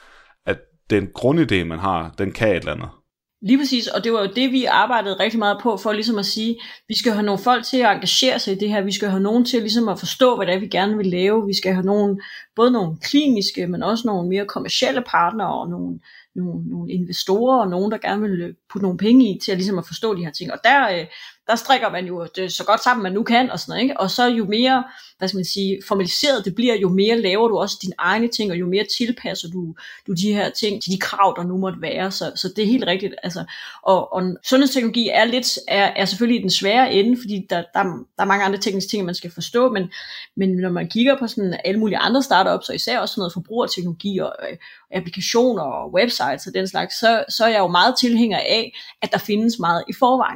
D: at den grundidé, man har, den kan et eller andet.
C: Lige præcis, og det var jo det, vi arbejdede rigtig meget på, for ligesom at sige, vi skal have nogle folk til at engagere sig i det her, vi skal have nogen til ligesom at forstå, hvad det er, vi gerne vil lave, vi skal have nogen, både nogle kliniske, men også nogle mere kommercielle partnere, og nogle, nogle, nogle investorer, og nogen, der gerne vil putte nogle penge i, til at ligesom at forstå de her ting, og der, der strikker man jo det så godt sammen, man nu kan, og sådan noget, ikke? Og så jo mere, hvad skal man sige, formaliseret det bliver, jo mere laver du også dine egne ting, og jo mere tilpasser du, du de her ting til de krav, der nu måtte være, så, så det er helt rigtigt, altså, og, og sundhedsteknologi er lidt, er, er selvfølgelig i den svære ende, fordi der, der, der er mange andre tekniske ting, man skal forstå, men, men når man kigger på sådan alle mulige andre startups, og især også sådan noget forbrugerteknologi, og øh, applikationer, og websites, og den slags, så, så er jeg jo meget tilhænger af, at der findes meget i forvejen.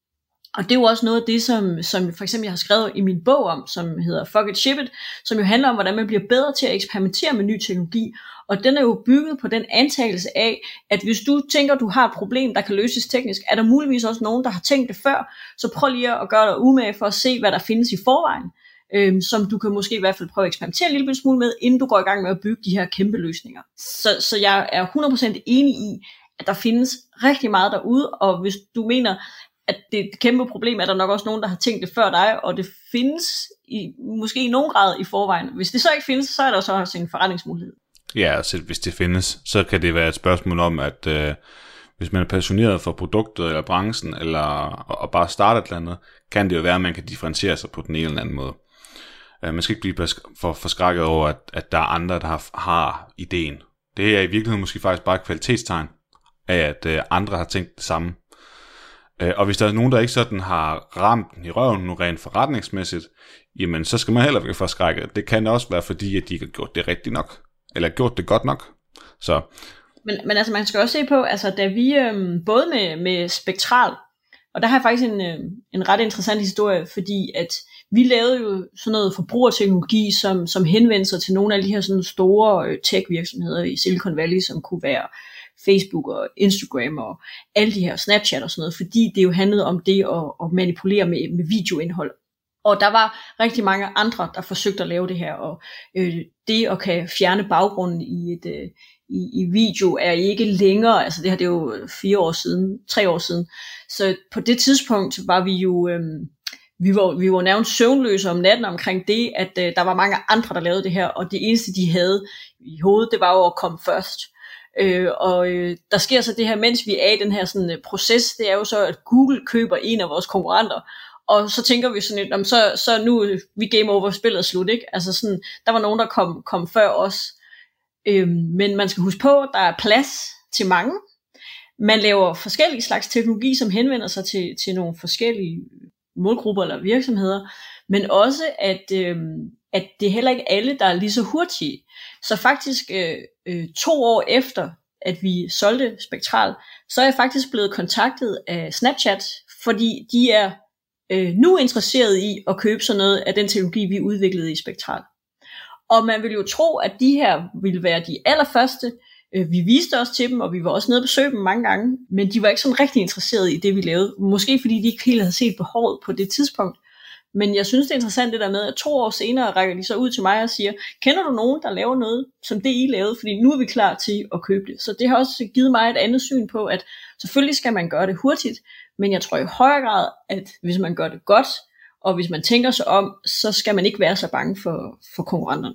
C: Og det er jo også noget af det, som, som for eksempel jeg har skrevet i min bog om, som hedder Fuck It, Ship It, som jo handler om, hvordan man bliver bedre til at eksperimentere med ny teknologi. Og den er jo bygget på den antagelse af, at hvis du tænker, du har et problem, der kan løses teknisk, er der muligvis også nogen, der har tænkt det før, så prøv lige at gøre dig umage for at se, hvad der findes i forvejen, øhm, som du kan måske i hvert fald prøve at eksperimentere en lille smule med, inden du går i gang med at bygge de her kæmpe løsninger. Så, så jeg er hundrede procent enig i, at der findes rigtig meget derude, og hvis du mener, at det er et kæmpe problem, er der nok også nogen, der har tænkt det før dig, og det findes i, måske i nogen grad i forvejen. Hvis det så ikke findes, så er der så også en forretningsmulighed.
D: Ja, altså hvis det findes, så kan det være et spørgsmål om, at øh, hvis man er passioneret for produktet eller branchen, eller og bare starte et eller andet, kan det jo være, at man kan differentiere sig på den ene eller anden måde. Øh, man skal ikke blive for forskrækket over, at, at der er andre, der har, har ideen. Det er i virkeligheden måske faktisk bare et kvalitetstegn af, at øh, andre har tænkt det samme. Og hvis der er nogen, der ikke sådan har ramt den i røven nu rent forretningsmæssigt, jamen så skal man heller ikke forskrække. Det kan også være fordi, at de ikke har gjort det rigtigt nok, eller gjort det godt nok. Så.
C: Men, men altså man skal også se på, altså da vi øhm, både med, med Spektral, og der har jeg faktisk en, øh, en ret interessant historie, fordi at vi lavede jo sådan noget forbrugerteknologi, som, som henvendte sig til nogle af de her sådan store øh, tech-virksomheder i Silicon Valley, som kunne være Facebook og Instagram og alle de her Snapchat og sådan noget, fordi det jo handlede om det at, at manipulere med, med videoindhold. Og der var rigtig mange andre, der forsøgte at lave det her, og øh, det at kan fjerne baggrunden i et øh, i, i video er ikke længere, altså det her det er jo fire år siden, tre år siden, så på det tidspunkt var vi jo, øh, vi var, vi var nærmest søvnløse om natten omkring det, at øh, der var mange andre, der lavede det her, og det eneste de havde i hovedet, det var jo at komme først. Øh, og øh, der sker så det her, mens vi er i den her sådan, uh, proces, det er jo så, at Google køber en af vores konkurrenter, og så tænker vi sådan lidt, så, så nu vi game over, spillet er slut, ikke? Altså sådan, der var nogen, der kom, kom før os, øh, men man skal huske på, at der er plads til mange. Man laver forskellige slags teknologi, som henvender sig til, til nogle forskellige målgrupper eller virksomheder, men også, at, øh, at det er heller ikke alle, der er lige så hurtige. Så faktisk øh, øh, to år efter, at vi solgte Spektral, så er jeg faktisk blevet kontaktet af Snapchat, fordi de er øh, nu interesseret i at købe sådan noget af den teknologi, vi udviklede i Spektral. Og man vil jo tro, at de her ville være de allerførste. Vi viste os til dem, og vi var også nede og besøge dem mange gange, men de var ikke sådan rigtig interesserede i det, vi lavede. Måske fordi de ikke helt havde set behovet på det tidspunkt. Men jeg synes, det er interessant det der med, at to år senere rækker de så ud til mig og siger, kender du nogen, der laver noget, som det I lavede? Fordi nu er vi klar til at købe det. Så det har også givet mig et andet syn på, at selvfølgelig skal man gøre det hurtigt, men jeg tror i højere grad, at hvis man gør det godt, og hvis man tænker sig om, så skal man ikke være så bange for, for konkurrenterne.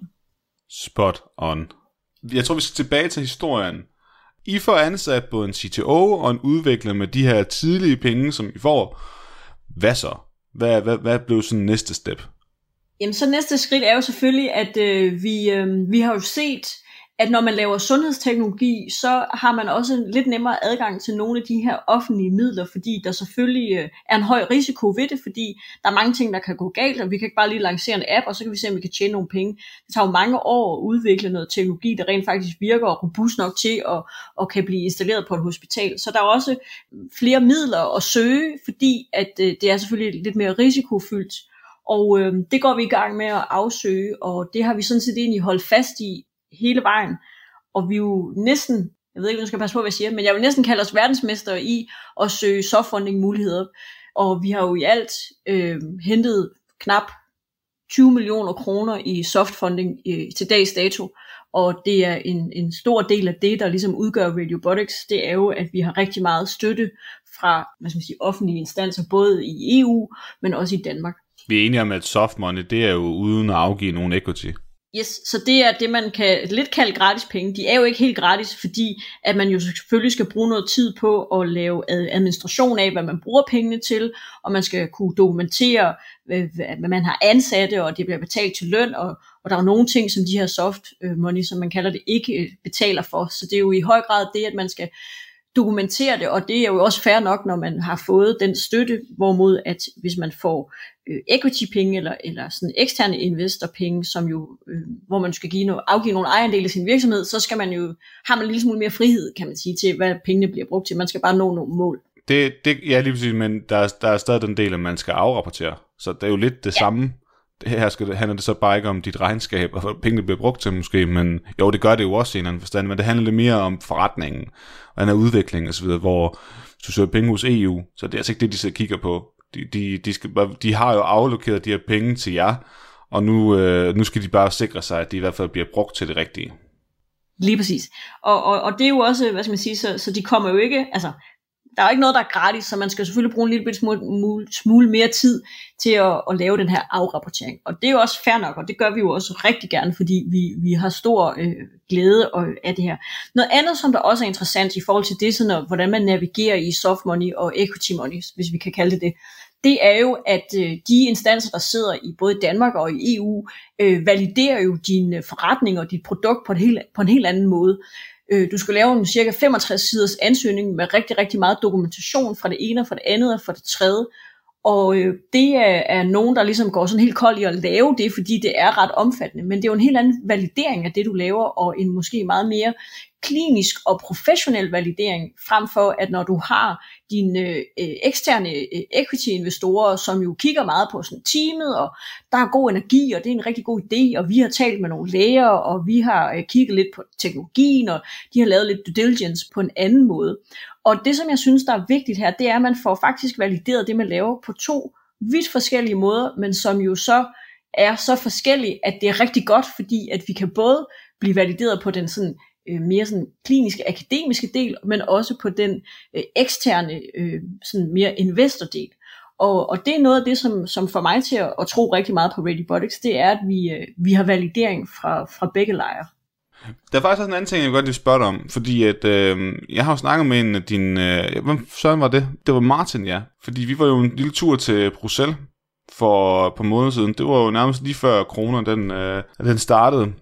D: Spot on. Jeg tror, vi skal tilbage til historien. I får ansat både en C T O og en udvikler med de her tidlige penge, som I får. Hvad så? Hvad, hvad, hvad blev sådan næste step?
C: Jamen, så næste skridt er jo selvfølgelig, at øh, vi, øh, vi har jo set, at når man laver sundhedsteknologi, så har man også lidt nemmere adgang til nogle af de her offentlige midler, fordi der selvfølgelig øh, er en høj risiko ved det, fordi der er mange ting, der kan gå galt, og vi kan ikke bare lige lancere en app, og så kan vi se, om vi kan tjene nogle penge. Det tager jo mange år at udvikle noget teknologi, der rent faktisk virker og robust nok til at, og kan blive installeret på et hospital. Så der er også flere midler at søge, fordi at øh, det er selvfølgelig lidt mere risikofyldt, og øh, det går vi i gang med at afsøge, og det har vi sådan set egentlig holdt fast i hele vejen, og vi er jo næsten, jeg ved ikke, om jeg skal passe på, hvad jeg siger, men jeg vil næsten kalde os verdensmester i at søge softfunding muligheder, og vi har jo i alt øh, hentet knap tyve millioner kroner i softfunding øh, til dags dato, og det er en, en stor del af det, der ligesom udgør Radiobotics, det er jo, at vi har rigtig meget støtte fra, hvad skal man sige, offentlige instanser, både i E U, men også i Danmark.
D: Vi er enige om, at soft money, det er jo uden at afgive nogen equity.
C: Yes, så det er det, man kan lidt kalde gratis penge. De er jo ikke helt gratis, fordi at man jo selvfølgelig skal bruge noget tid på at lave administration af, hvad man bruger pengene til, og man skal kunne dokumentere, hvad man har ansatte, og det bliver betalt til løn, og, og der er nogle ting, som de her soft money, som man kalder det, ikke betaler for. Så det er jo i høj grad det, at man skal dokumentere det, og det er jo også fair nok, når man har fået den støtte, hvorimod at hvis man får øh, equity-penge eller, eller sådan eksterne investorpenge, som jo, øh, hvor man skal give noget, afgive nogle ejerdele af sin virksomhed, så skal man jo, har man en lille smule mere frihed, kan man sige, til hvad pengene bliver brugt til. Man skal bare nå nogle mål.
D: Det, det ja, lige præcis, men der er, der er stadig den del, at man skal afrapportere, så det er jo lidt det ja. samme. Det her skal det, handler det så bare ikke om dit regnskab, og hvad pengene bliver brugt til måske, men jo, det gør det jo også i en anden forstand, men det handler lidt mere om forretningen, og den her udvikling og så videre, hvor du søger penge hos E U, så det er altså ikke det, de så kigger på. De, de, de, skal, de har jo aflokeret de her penge til jer, og nu, øh, nu skal de bare sikre sig, at de i hvert fald bliver brugt til det rigtige.
C: Lige præcis. Og, og, og det er jo også, hvad skal man sige, så, så de kommer jo ikke, altså, der er ikke noget, der er gratis, så man skal selvfølgelig bruge en lille smule, smule mere tid til at, at lave den her afrapportering. Og det er jo også fair nok, og det gør vi jo også rigtig gerne, fordi vi, vi har stor øh, glæde af det her. Noget andet, som der også er interessant i forhold til det, sådan, og hvordan man navigerer i soft money og equity money, hvis vi kan kalde det det, det er jo, at øh, de instanser, der sidder i både Danmark og i E U, øh, validerer jo din forretning og dit produkt på, et helt, på en helt anden måde. Du skal lave en cirka femogtres siders ansøgning med rigtig, rigtig meget dokumentation fra det ene og fra det andet og fra det tredje. Og øh, det er, er nogen, der ligesom går sådan helt kold i at lave det, fordi det er ret omfattende. Men det er jo en helt anden validering af det, du laver, og en måske meget mere klinisk og professionel validering, frem for at når du har dine øh, eksterne øh, equity-investorer, som jo kigger meget på sådan teamet, og der er god energi, og det er en rigtig god idé, og vi har talt med nogle læger, og vi har øh, kigget lidt på teknologien, og de har lavet lidt due diligence på en anden måde. Og det, som jeg synes, der er vigtigt her, det er, at man får faktisk valideret det, man laver på to vidt forskellige måder, men som jo så er så forskellige, at det er rigtig godt, fordi at vi kan både blive valideret på den sådan øh, mere sådan kliniske, akademiske del, men også på den øh, eksterne, øh, sådan mere investordel. Og, og det er noget af det, som, som får mig til at, at tro rigtig meget på Radiobotics, det er, at vi, øh, vi har validering fra, fra begge lejre.
D: Der er faktisk også en anden ting, jeg godt vil spørge dig om, fordi at, øh, jeg har jo snakket med en af dine, øh, hvem søren var det? Det var Martin, ja. Fordi vi var jo en lille tur til Bruxelles for på måneder siden. Det var jo nærmest lige før corona, den, øh, den startede.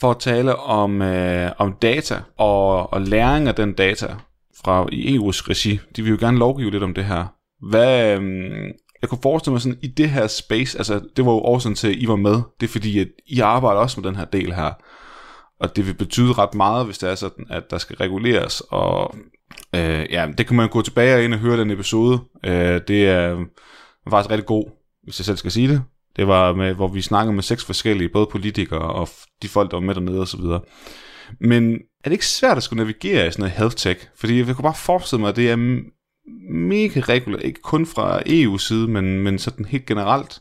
D: for at tale om, øh, om data og, og læring af den data fra i E U's regi. De vil jo gerne lovgive lidt om det her. Hvad, øh, jeg kunne forestille mig sådan, i det her space, altså det var jo årsagen til, at I var med. Det er fordi, at I arbejder også med den her del her. Og det vil betyde ret meget, hvis det er sådan, at der skal reguleres. Og øh, ja, det kan man gå tilbage og ind og høre den episode. Øh, det er faktisk rigtig god, hvis jeg selv skal sige det. Det var med, hvor vi snakkede med seks forskellige, både politikere og de folk, der var med dernede og så videre. Men er det ikke svært at skulle navigere i sådan noget health tech? Fordi jeg kan bare forestille mig, at det er mega regulært, ikke kun fra E U's side, men, men sådan helt generelt.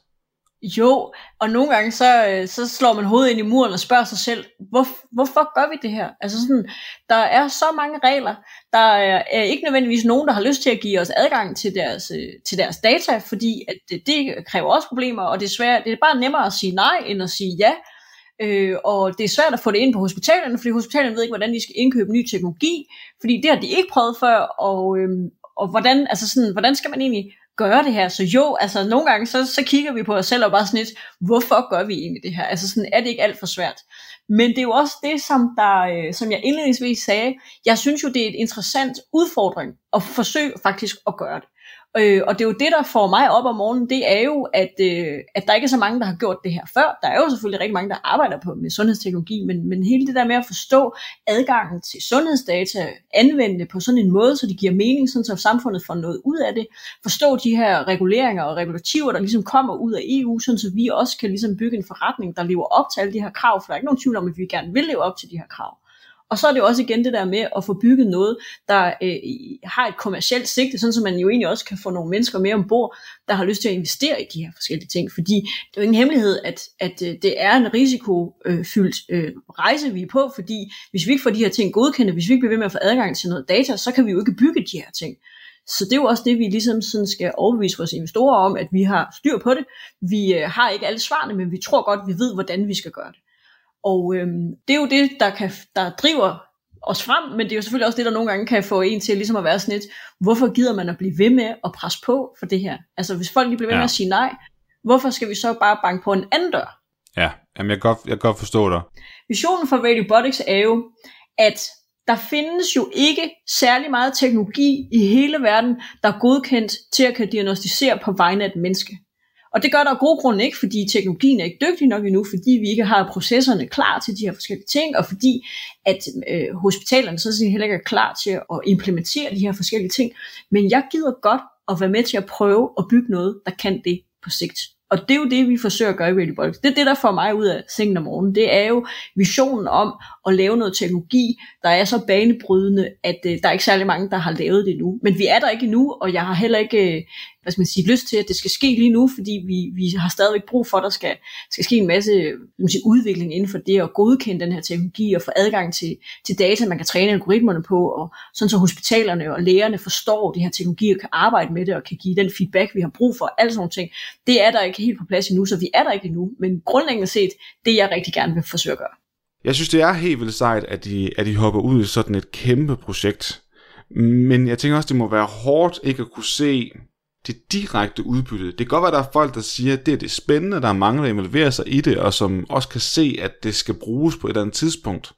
C: Jo, og nogle gange så, så slår man hovedet ind i muren og spørger sig selv, hvor, hvorfor gør vi det her? Altså sådan, der er så mange regler, der er, er ikke nødvendigvis nogen, der har lyst til at give os adgang til deres, til deres data, fordi at det, det kræver også problemer, og det er svært, det er bare nemmere at sige nej, end at sige ja. Øh, og det er svært at få det ind på hospitalerne, fordi hospitalerne ved ikke, hvordan de skal indkøbe ny teknologi, fordi det har de ikke prøvet før, og, øhm, og hvordan, altså sådan, hvordan skal man egentlig gøre det her? Så jo, altså nogle gange, så, så kigger vi på os selv og bare sådan lidt, hvorfor gør vi egentlig det her? Altså sådan, er det ikke alt for svært? Men det er jo også det, som, der, øh, som jeg indledningsvis sagde, jeg synes jo, det er et interessant udfordring at forsøge faktisk at gøre det. Øh, og det er jo det, der får mig op om morgenen, det er jo, at, øh, at der ikke er så mange, der har gjort det her før. Der er jo selvfølgelig rigtig mange, der arbejder på med sundhedsteknologi, men, men hele det der med at forstå adgangen til sundhedsdata, anvende det på sådan en måde, så det giver mening, sådan så samfundet får noget ud af det, forstå de her reguleringer og regulativer, der ligesom kommer ud af E U, sådan så vi også kan ligesom bygge en forretning, der lever op til alle de her krav, for der er ikke nogen tvivl om, at vi gerne vil leve op til de her krav. Og så er det jo også igen det der med at få bygget noget, der øh, har et kommercielt sigte, sådan så man jo egentlig også kan få nogle mennesker med ombord, der har lyst til at investere i de her forskellige ting. Fordi det er jo ingen hemmelighed, at, at det er en risikofyldt øh, rejse, vi er på, fordi hvis vi ikke får de her ting godkendt, hvis vi ikke bliver ved med at få adgang til noget data, så kan vi jo ikke bygge de her ting. Så det er jo også det, vi ligesom sådan skal overbevise vores investorer om, at vi har styr på det. Vi øh, har ikke alle svarene, men vi tror godt, vi ved, hvordan vi skal gøre det. Og øhm, det er jo det, der, kan, der driver os frem, men det er jo selvfølgelig også det, der nogle gange kan få en til ligesom at være sådan lidt, hvorfor gider man at blive ved med at presse på for det her? Altså hvis folk lige bliver ved ja. med at sige nej, hvorfor skal vi så bare banke på en anden dør?
D: Ja, jamen jeg kan godt, jeg kan godt forstå dig.
C: Visionen for Radiobotics er jo, at der findes jo ikke særlig meget teknologi i hele verden, der er godkendt til at kan diagnostisere på vegne af et menneske. Og det gør der af gode grunde ikke, fordi teknologien er ikke dygtig nok endnu, fordi vi ikke har processerne klar til de her forskellige ting, og fordi at øh, hospitalerne sådan set heller ikke er klar til at implementere de her forskellige ting. Men jeg gider godt at være med til at prøve at bygge noget, der kan det på sigt. Og det er jo det, vi forsøger at gøre i Radiobotics. Det er det, der får mig ud af sengen om morgenen. Det er jo visionen om at lave noget teknologi, der er så banebrydende, at øh, der er ikke særlig mange, der har lavet det endnu. Men vi er der ikke endnu, og jeg har heller ikke øh, hvad skal man sige, lyst til, at det skal ske lige nu, fordi vi, vi har stadigvæk brug for, at der skal, skal ske en masse man sige, udvikling inden for det, at godkende den her teknologi, og få adgang til, til data, man kan træne algoritmerne på, og sådan så hospitalerne og lægerne forstår de her teknologier, kan arbejde med det, og kan give den feedback, vi har brug for, alle sådan nogle ting. Det er der ikke helt på plads endnu, så vi er der ikke endnu, men grundlæggende set, det jeg rigtig gerne vil forsøge at gøre.
D: Jeg synes, det er helt vildt sejt, at de, at de hopper ud i sådan et kæmpe projekt, men jeg tænker også, det må være hårdt ikke at kunne se det direkte udbytte. Det kan godt være, at der er folk, der siger, at det er det spændende, der er mange, der involverer sig i det, og som også kan se, at det skal bruges på et eller andet tidspunkt.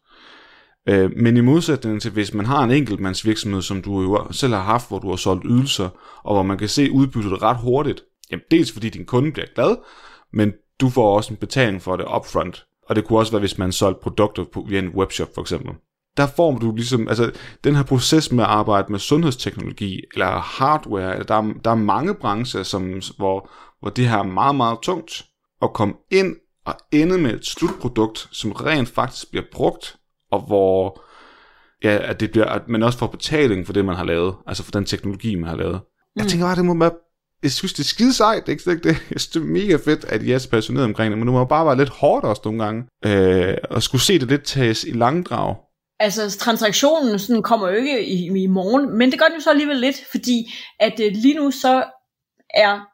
D: Øh, men i modsætning til, hvis man har en enkeltmandsvirksomhed, som du jo selv har haft, hvor du har solgt ydelser, og hvor man kan se udbyttet ret hurtigt, jamen dels fordi din kunde bliver glad, men du får også en betaling for det upfront. Og det kunne også være, hvis man solgte produkter på, via en webshop for eksempel. Der får du ligesom, altså den her proces med at arbejde med sundhedsteknologi, eller hardware, eller der, er, der er mange brancher, som, hvor, hvor det her er meget, meget tungt. At komme ind og ende med et slutprodukt, som rent faktisk bliver brugt, og hvor ja, at, det bliver, at man også får betaling for det, man har lavet, altså for den teknologi, man har lavet. Mm. Jeg tænker bare, det må være, jeg synes, det er skide sejt, ikke? Det, jeg synes, det er mega fedt, at I er så passioneret omkring det, men det må bare være lidt hårdt også nogle gange, øh, og skulle se det lidt tages i langdrag.
C: Altså transaktionen sådan kommer jo ikke i, i morgen, men det gør den jo så alligevel lidt, fordi at øh, lige nu så er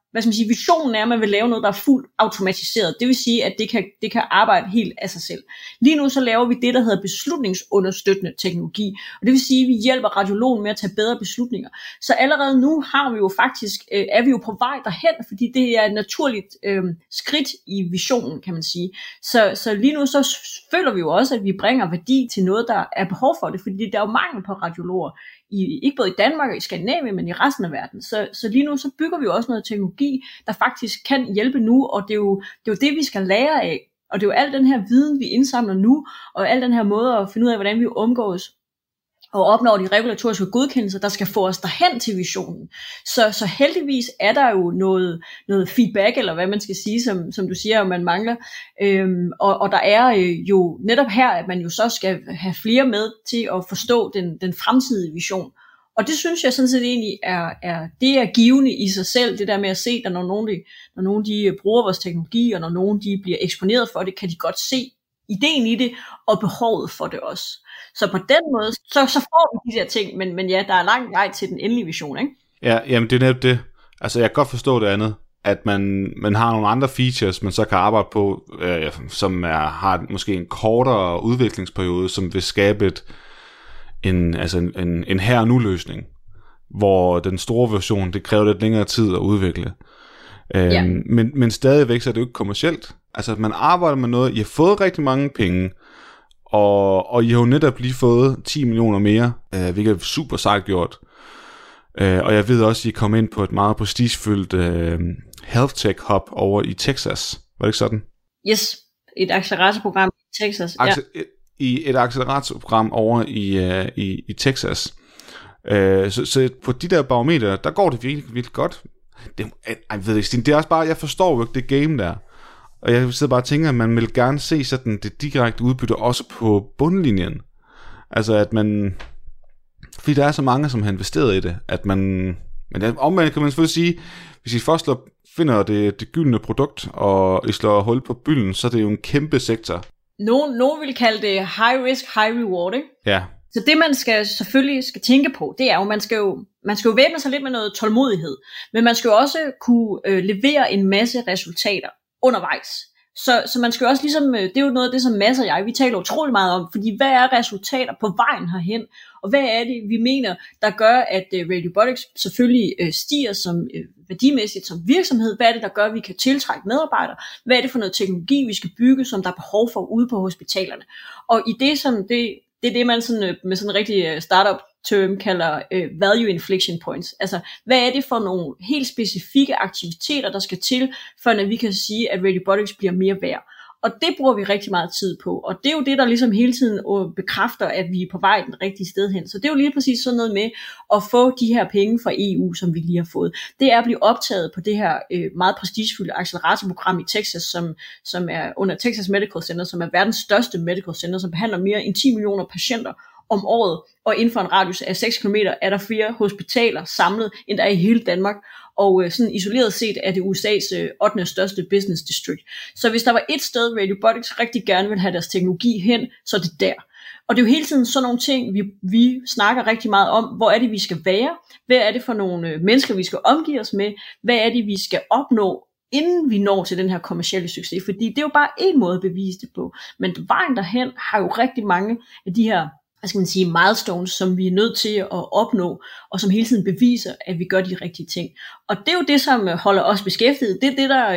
C: hvad skal man sige, visionen er, at man vil lave noget, der er fuldt automatiseret. Det vil sige, at det kan, det kan arbejde helt af sig selv. Lige nu så laver vi det, der hedder beslutningsunderstøttende teknologi. Og det vil sige, at vi hjælper radiologen med at tage bedre beslutninger. Så allerede nu har vi jo faktisk, øh, er vi jo på vej derhen, fordi det er et naturligt øh, skridt i visionen, kan man sige. Så, så lige nu så føler vi jo også, at vi bringer værdi til noget, der er behov for det, fordi der er jo mangel på radiologer. I, ikke både i Danmark og i Skandinavien, men i resten af verden. Så, så lige nu så bygger vi jo også noget teknologi, der faktisk kan hjælpe nu, og det er, jo, det er jo det, vi skal lære af. Og det er jo al den her viden, vi indsamler nu, og al den her måde at finde ud af, hvordan vi omgås og opnår de regulatoriske godkendelser, der skal få os derhen til visionen. Så, så heldigvis er der jo noget, noget feedback, eller hvad man skal sige, som, som du siger, man mangler. Øhm, og, og der er øh, jo netop her, at man jo så skal have flere med til at forstå den, den fremtidige vision. Og det synes jeg sådan set egentlig er, er, det er givende i sig selv, det der med at se, at når nogen, de, når nogen de bruger vores teknologi, og når nogen de bliver eksponeret for det, kan de godt se ideen i det, og behovet for det også. Så på den måde, så, så får vi de her ting, men, men ja, der er lang vej til den endelige vision, ikke?
D: Ja, jamen det er netop det. Altså jeg kan godt forstå det andet, at man, man har nogle andre features, man så kan arbejde på, øh, som er, har måske en kortere udviklingsperiode, som vil skabe et, en, altså en, en, en her og nu løsning, hvor den store version, det kræver lidt længere tid at udvikle. Øh, ja. men, men stadigvæk så er det jo ikke kommercielt. Altså man arbejder med noget, I har fået rigtig mange penge, Og, og I har jo netop lige fået ti millioner mere, øh, hvilket er super sejt gjort. Øh, og jeg ved også, at I kom ind på et meget prestigefyldt øh, health tech hub over i Texas. Var det ikke sådan?
C: Yes, et acceleratorprogram i Texas.
D: Acce- ja. I et acceleratorprogram over i, øh, i, i Texas. Øh, så, så på de der barometer, der går det virkelig, virkelig godt. Det, jeg ved ikke, det er også bare, jeg forstår jo ikke det game der. Og jeg sidder bare og tænker, at man vil gerne se sådan det direkte udbytte også på bundlinjen. Altså at man, fordi der er så mange, som har investeret i det, at man, men omvendt kan man selvfølgelig sige, hvis I først finder det, det gyldne produkt, og I slår hul på bylden, så er det jo en kæmpe sektor.
C: Nogen, nogen vil kalde det high risk, high reward, ikke?
D: Ja.
C: Så det man skal selvfølgelig skal tænke på, det er jo, man skal jo, man skal jo væbne sig lidt med noget tålmodighed, men man skal jo også kunne øh, levere en masse resultater undervejs. Så, så man skal jo også ligesom, det er jo noget af det, som Mads og jeg, vi taler utrolig meget om, fordi hvad er resultater på vejen herhen, og hvad er det, vi mener, der gør, at uh, Radiobotics selvfølgelig uh, stiger som uh, værdimæssigt som virksomhed, hvad er det, der gør, at vi kan tiltrække medarbejdere, hvad er det for noget teknologi, vi skal bygge, som der er behov for ude på hospitalerne. Og i det, som det, det er det, man sådan, med sådan en rigtig startup term kalder uh, value inflection points. Altså, hvad er det for nogle helt specifikke aktiviteter, der skal til, for at vi kan sige, at Radiobotics bliver mere værd. Og det bruger vi rigtig meget tid på, og det er jo det, der ligesom hele tiden bekræfter, at vi er på vej den rigtige sted hen. Så det er jo lige præcis sådan noget med at få de her penge fra E U, som vi lige har fået. Det er at blive optaget på det her øh, meget prestigefyldte acceleratorprogram i Texas, som, som er under Texas Medical Center, som er verdens største medical center, som behandler mere end ti millioner patienter om året, og inden for en radius af seks kilometer er der flere hospitaler samlet, end der er i hele Danmark, og øh, sådan isoleret set er det U S A's øh, ottende største business district. Så hvis der var et sted, Radiobotics rigtig gerne vil have deres teknologi hen, så er det der. Og det er jo hele tiden sådan nogle ting, vi, vi snakker rigtig meget om, hvor er det, vi skal være, hvad er det for nogle øh, mennesker, vi skal omgive os med, hvad er det, vi skal opnå, inden vi når til den her kommercielle succes, fordi det er jo bare en måde at bevise det på, men vejen derhen har jo rigtig mange af de her, hvad skal man sige, milestones, som vi er nødt til at opnå, og som hele tiden beviser, at vi gør de rigtige ting. Og det er jo det, som holder os beskæftiget. Det er det, der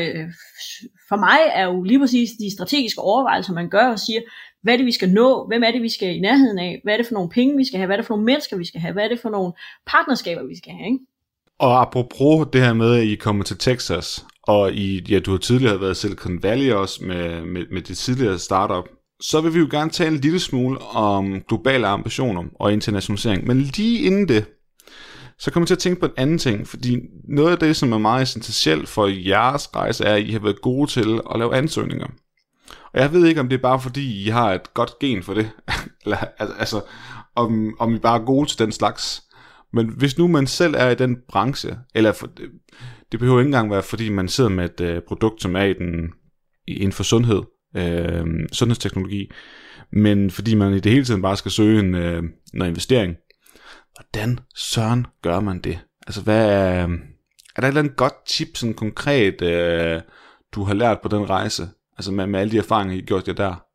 C: for mig er jo lige præcis de strategiske overvejelser, man gør og siger, hvad er det, vi skal nå, hvem er det, vi skal i nærheden af, hvad er det for nogle penge, vi skal have, hvad er det for nogle mennesker, vi skal have, hvad er det for nogle partnerskaber, vi skal have, ikke?
D: Og apropos det her med, at I kommer til Texas, og I, ja, du har tidligere været i Silicon Valley også med, med, med det tidligere startup, så vil vi jo gerne tale en lille smule om globale ambitioner og internationalisering. Men lige inden det, så kommer jeg til at tænke på en anden ting, fordi noget af det, som er meget essentielt for jeres rejse, er, at I har været gode til at lave ansøgninger. Og jeg ved ikke, om det er bare fordi, I har et godt gen for det, eller altså, om, om I bare er gode til den slags. Men hvis nu man selv er i den branche, eller for, det behøver ikke engang være, fordi man sidder med et uh, produkt, som er i den, inden for sundhed, øh, sundhedsteknologi, men fordi man i det hele tiden bare skal søge en, øh, en investering. Hvordan søren gør man det? Altså hvad er, Er der et eller andet godt tip, sådan konkret, øh, du har lært på den rejse? Altså med, med alle de erfaringer, I gjort jer der?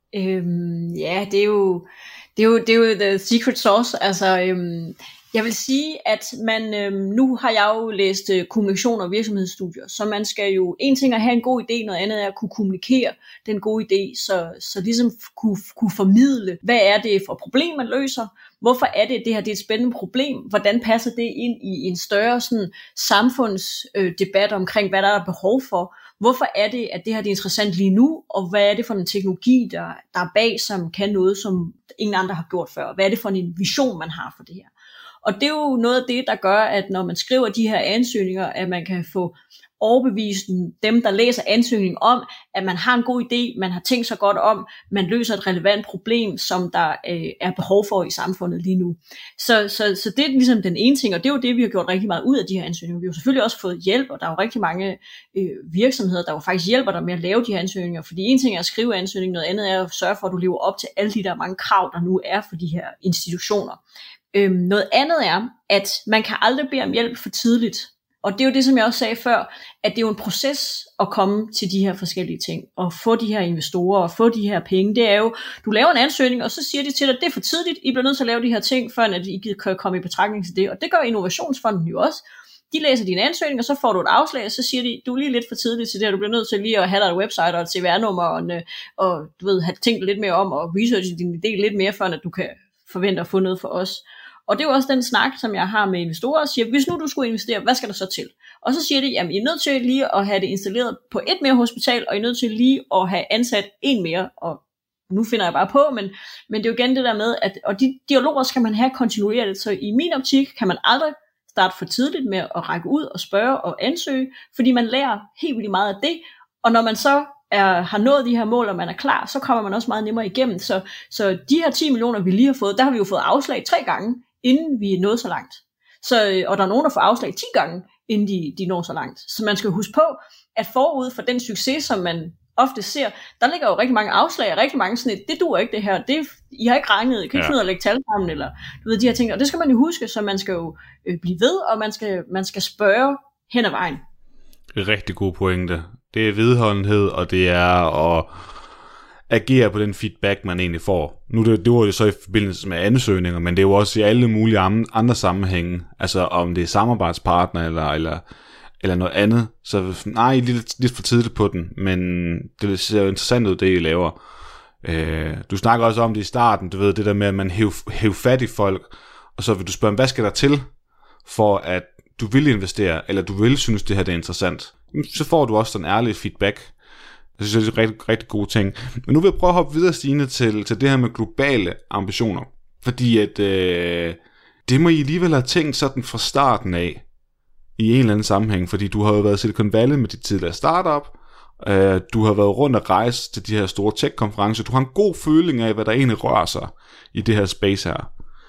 C: Øhm, ja, det er jo det er jo det er jo the secret sauce. Altså, øhm, jeg vil sige, at man øhm, nu har jeg jo læst øh, kommunikation og virksomhedsstudier, så man skal jo en ting er at have en god idé, noget andet er at kunne kommunikere den gode idé, så så ligesom kunne kunne formidle, hvad er det for problem man løser, hvorfor er det det her det er et spændende problem, hvordan passer det ind i en større sådan samfundsdebat øh, omkring hvad der er behov for. Hvorfor er det, at det her det er interessant lige nu, og hvad er det for en teknologi, der, der er bag, som kan noget, som ingen andre har gjort før? Hvad er det for en vision, man har for det her? Og det er jo noget af det, der gør, at når man skriver de her ansøgninger, at man kan få overbevist dem, der læser ansøgningen om, at man har en god idé, man har tænkt sig godt om, man løser et relevant problem, som der øh, er behov for i samfundet lige nu. Så, så, så det er ligesom den ene ting, og det er jo det, vi har gjort rigtig meget ud af de her ansøgninger. Vi har jo selvfølgelig også fået hjælp, og der er jo rigtig mange øh, virksomheder, der jo faktisk hjælper dig med at lave de her ansøgninger, fordi en ting er at skrive ansøgningen, noget andet er at sørge for, at du lever op til alle de der mange krav, der nu er for de her institutioner. Øhm, noget andet er, at man kan aldrig bede om hjælp for tidligt. Og det er jo det, som jeg også sagde før, at det er jo en proces at komme til de her forskellige ting, og få de her investorer, og få de her penge. Det er jo, du laver en ansøgning, og så siger de til dig, at det er for tidligt, I bliver nødt til at lave de her ting, før at I kan komme i betragtning til det. Og det gør Innovationsfonden jo også. De læser din ansøgning, og så får du et afslag, og så siger de, du er lige lidt for tidligt til det, du bliver nødt til lige at have dig et website og et C V R-nummer, og, og du ved, have tænkt lidt mere om, og researche din idé lidt mere, før at du kan forvente at få noget for os. Og det er jo også den snak, som jeg har med investorer, og siger, hvis nu du skulle investere, hvad skal der så til? Og så siger de, jamen I er nødt til lige at have det installeret på et mere hospital, og I er nødt til lige at have ansat en mere, og nu finder jeg bare på, men, men det er jo igen det der med, at og de dialoger skal man have kontinuerligt, så i min optik kan man aldrig starte for tidligt med at række ud og spørge og ansøge, fordi man lærer helt vildt meget af det, og når man så er, har nået de her mål, og man er klar, så kommer man også meget nemmere igennem. Så, så de her ti millioner, vi lige har fået, der har vi jo fået afslag tre gange, inden vi er nået så langt. Så, og der er nogen, der får afslag ti gange, inden de, de når så langt. Så man skal huske på, at forud for den succes, som man ofte ser, der ligger jo rigtig mange afslag, og rigtig mange sådan et, det duer ikke det her, det, I har ikke regnet, I kan ikke finde ud af at lægge tal sammen, eller du ved de her ting, og det skal man jo huske, så man skal jo øh, blive ved, og man skal, man skal spørge hen ad vejen.
D: Rigtig god pointe. Det er vedholdenhed, og det er at agere på den feedback, man egentlig får. Nu det, det var jo så i forbindelse med ansøgninger, men det er jo også i alle mulige andre sammenhænge, altså om det er samarbejdspartner eller, eller, eller noget andet, så nej, lidt, lidt for tidligt på den, men det ser jo interessant ud, det I laver. Øh, du snakker også om det i starten, du ved, det der med, at man hæver, hæver fat i folk, og så vil du spørge, hvad skal der til, for at du vil investere, eller du vil synes, det her det er interessant. Så får du også den ærlige feedback. Jeg synes, det er en rigtig, rigtig god ting. Men nu vil jeg prøve at hoppe videre, Stine, til, til det her med globale ambitioner. Fordi at øh, det må I alligevel have tænkt sådan fra starten af, i en eller anden sammenhæng. Fordi du har jo været i Silicon Valley med dit tidligere startup. Øh, du har været rundt og rejse til de her store tech-konferencer. Du har en god føling af, hvad der egentlig rører sig i det her space her.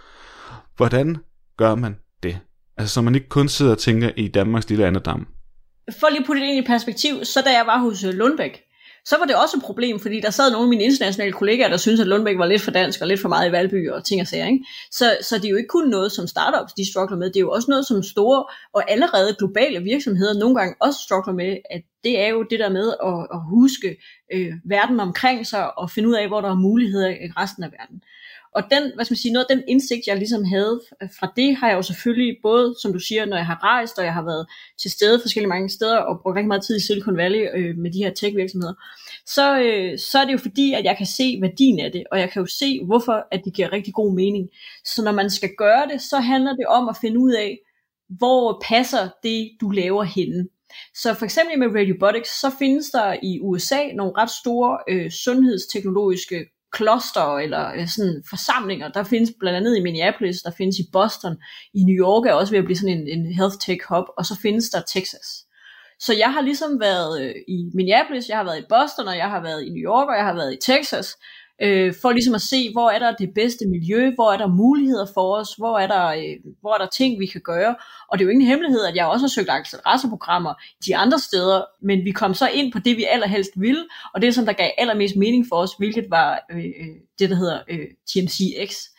D: Hvordan gør man det? Altså, så man ikke kun sidder og tænker i Danmarks lille andedam.
C: For lige at putte det ind i perspektiv, så da jeg var hos Lundbeck, så var det også et problem, fordi der sad nogle af mine internationale kollegaer, der syntes, at Lundbeck var lidt for dansk og lidt for meget i Valby og ting og sager, ikke? Så, så det er jo ikke kun noget, som startups de struggler med, det er jo også noget, som store og allerede globale virksomheder nogle gange også struggler med, at det er jo det der med at, at huske øh, verden omkring sig og finde ud af, hvor der er muligheder i resten af verden. Og den, hvad skal man sige, noget af den indsigt, jeg ligesom havde fra det, har jeg jo selvfølgelig både, som du siger, når jeg har rejst, og jeg har været til stede forskellige mange steder, og brugt rigtig meget tid i Silicon Valley øh, med de her tech-virksomheder, så, øh, så er det jo fordi, at jeg kan se værdien af det, og jeg kan jo se, hvorfor at det giver rigtig god mening. Så når man skal gøre det, så handler det om at finde ud af, hvor passer det, du laver henne. Så for eksempel med Radiobotics, så findes der i U S A nogle ret store øh, sundhedsteknologiske kloster eller sådan forsamlinger. Der findes blandt andet i Minneapolis, der findes i Boston, i New York er også ved at blive sådan en, en health tech hub, og så findes der Texas. Så jeg har ligesom været i Minneapolis, jeg har været i Boston, og jeg har været i New York, og jeg har været i Texas, øh, for ligesom at se, hvor er der det bedste miljø, hvor er der muligheder for os, hvor er der, øh, hvor er der ting, vi kan gøre. Og det er jo ingen hemmelighed, at jeg også har søgt acceleratorprogrammer de andre steder, men vi kom så ind på det, vi allerhelst ville, og det, som der gav allermest mening for os, hvilket var øh, det, der hedder øh, T M C X.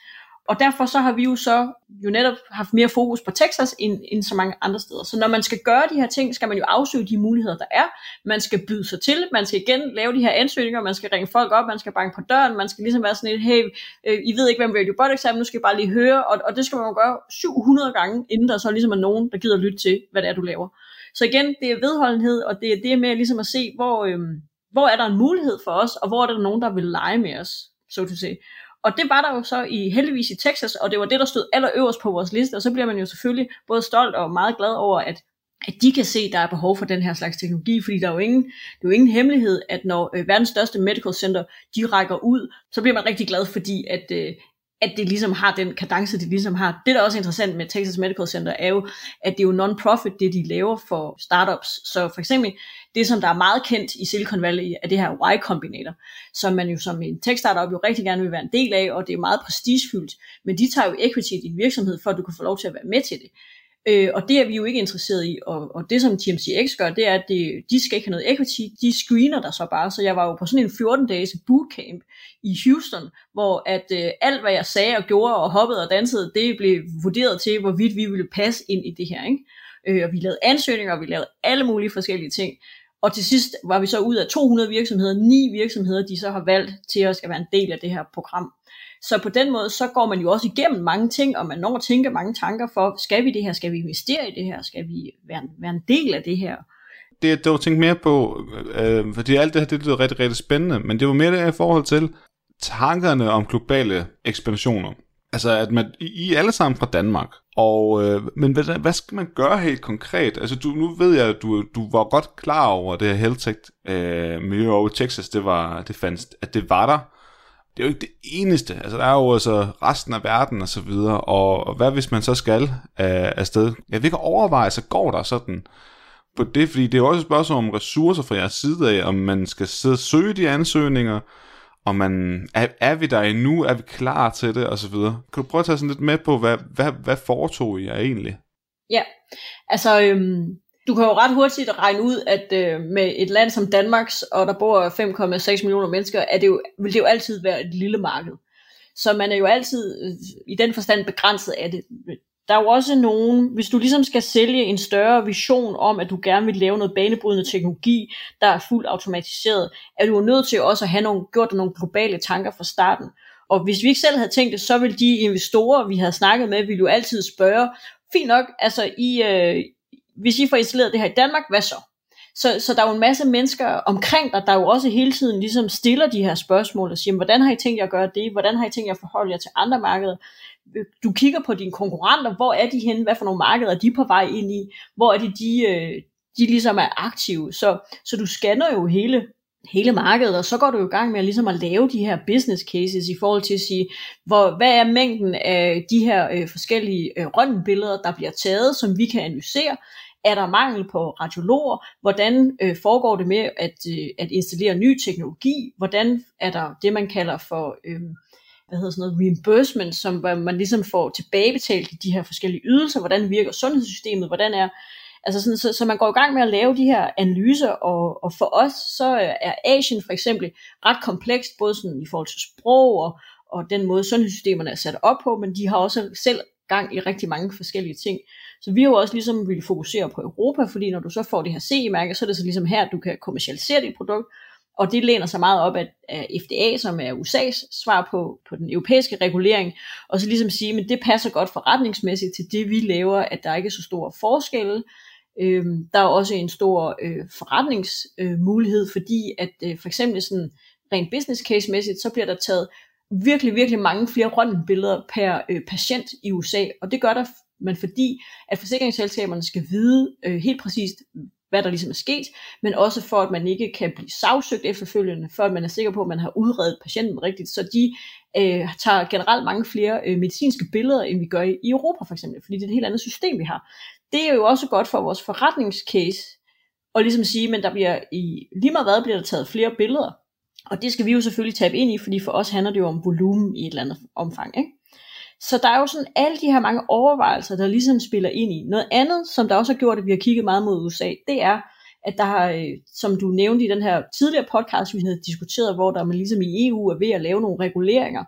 C: Og derfor så har vi jo så jo netop haft mere fokus på Texas end, end så mange andre steder. Så når man skal gøre de her ting, skal man jo afsøge de muligheder, der er. Man skal byde sig til, man skal igen lave de her ansøgninger, man skal ringe folk op, man skal banke på døren, man skal ligesom være sådan et, hey, øh, I ved ikke, hvem Radio Robotics er, men nu skal I bare lige høre, og, og det skal man jo gøre syv hundrede gange, inden der så ligesom er nogen, der gider lytte til, hvad det er, du laver. Så igen, det er vedholdenhed, og det er det med ligesom at se, hvor, øh, hvor er der en mulighed for os, og hvor er der nogen, der vil lege med os, så to sige. Og det var der jo så i, heldigvis i Texas, og det var det, der stod allerøverst på vores liste, og så bliver man jo selvfølgelig både stolt og meget glad over, at, at de kan se, at der er behov for den her slags teknologi, fordi der er jo ingen, det er jo ingen hemmelighed, at når øh, verdens største medical center, de rækker ud, så bliver man rigtig glad, fordi at, øh, at det ligesom har den kadence, det ligesom har. Det, der er også interessant med Texas Medical Center, er jo, at det er jo non-profit, det de laver for startups. Så for eksempel, det som der er meget kendt i Silicon Valley, er det her Y Combinator, som man jo som en tech-startup jo rigtig gerne vil være en del af, og det er meget prestigefyldt, men de tager jo equity i din virksomhed, for at du kan få lov til at være med til det. Øh, og det er vi jo ikke interesseret i, og, og det som T M C X gør, det er, at det, de skal ikke have noget equity, de screener der så bare, så jeg var jo på sådan en fjorten dages bootcamp i Houston, hvor at øh, alt hvad jeg sagde og gjorde og hoppede og dansede, det blev vurderet til, hvorvidt vi ville passe ind i det her, ikke? Øh, og vi lavede ansøgninger, og vi lavede alle mulige forskellige ting, og til sidst var vi så ud af to hundrede virksomheder, ni virksomheder, de så har valgt til at skal være en del af det her program. Så på den måde, så går man jo også igennem mange ting, og man når at tænke mange tanker for, skal vi det her, skal vi investere i det her, skal vi være en, være en del af det her?
D: Det jeg dog tænkte mere på, øh, fordi alt det her, det lyder rigtig, rigtig spændende, men det var mere det i forhold til tankerne om globale ekspansioner. Altså, at man, I er alle sammen fra Danmark, og, øh, men hvad, hvad skal man gøre helt konkret? Altså, du, nu ved jeg, at du, du var godt klar over det her health-tech-miljø øh, over i Texas, det var, det fandt, at det var der. Det er jo ikke det eneste, altså der er jo altså resten af verden og så videre, og, og hvad hvis man så skal af, afsted? Ja, hvilke overvejelser går der sådan på det, fordi det er jo også et spørgsmål om ressourcer fra jeres side af, om man skal sidde og søge de ansøgninger, om man, er, er vi der endnu, er vi klar til det og så videre. Kan du prøve at tage sådan lidt med på, hvad, hvad, hvad foretog I jer egentlig?
C: Ja, altså øhm du kan jo ret hurtigt regne ud, at øh, med et land som Danmarks, og der bor fem komma seks millioner mennesker, er det jo, vil det jo altid være et lille marked. Så man er jo altid øh, i den forstand begrænset af det. Der er jo også nogen, hvis du ligesom skal sælge en større vision om, at du gerne vil lave noget banebrydende teknologi, der er fuldt automatiseret, er du jo nødt til også at have nogle, gjort nogle globale tanker fra starten. Og hvis vi ikke selv havde tænkt det, så ville de investorer, vi havde snakket med, ville jo altid spørge, fint nok, altså I... Øh, hvis I får installeret det her i Danmark, hvad så? Så, så der er jo en masse mennesker omkring dig, der jo også hele tiden ligesom stiller de her spørgsmål og siger, hvordan har I tænkt jer at gøre det? Hvordan har I tænkt jer at forholde jer til andre markeder? Du kigger på dine konkurrenter, hvor er de henne? Hvad for nogle markeder er de på vej ind i? Hvor er det, de, de ligesom er aktive? Så, så du scanner jo hele, hele markedet, og så går du jo i gang med at, ligesom at lave de her business cases i forhold til at sige, hvor, hvad er mængden af de her øh, forskellige øh, røntgenbilleder, der bliver taget, som vi kan analysere? Er der mangel på radiologer? Hvordan øh, foregår det med at, øh, at installere ny teknologi? Hvordan er der det, man kalder for øh, hvad hedder sådan noget, reimbursement, som man ligesom får tilbagebetalt de her forskellige ydelser? Hvordan virker sundhedssystemet? Hvordan er altså sådan, så, så man går i gang med at lave de her analyser, og, og for os så er Asien for eksempel ret komplekst, både sådan i forhold til sprog og, og den måde sundhedssystemerne er sat op på, men de har også selv gang i rigtig mange forskellige ting. Så vi har jo også ligesom ville fokusere på Europa, fordi når du så får det her C E-mærke, så er det så ligesom her, at du kan kommercialisere dit produkt, og det læner sig meget op af, af F D A, som er U S A's svar på, på den europæiske regulering, og så ligesom sige, men det passer godt forretningsmæssigt til det, vi laver, at der ikke er så store forskelle. Øhm, der er også en stor øh, forretningsmulighed, øh, fordi at øh, for eksempel sådan rent business case-mæssigt, så bliver der taget virkelig, virkelig mange flere røntgenbilleder per øh, patient i U S A, og det gør der, men fordi at forsikringsselskaberne skal vide øh, helt præcist, hvad der ligesom er sket, men også for, at man ikke kan blive sagsøgt efterfølgende, for at man er sikker på, at man har udredet patienten rigtigt, så de øh, tager generelt mange flere øh, medicinske billeder, end vi gør i, i Europa for eksempel, fordi det er et helt andet system, vi har. Det er jo også godt for vores forretningscase, og ligesom sige, men der bliver i lige meget hvad bliver der taget flere billeder, og det skal vi jo selvfølgelig tabe ind i, fordi for os handler det jo om volumen i et eller andet omfang, ikke? Så der er jo sådan alle de her mange overvejelser, der ligesom spiller ind i. Noget andet, som der også har gjort, at vi har kigget meget mod U S A, det er, at der har, som du nævnte i den her tidligere podcast, vi havde diskuteret, hvor der man ligesom i E U er ved at lave nogle reguleringer,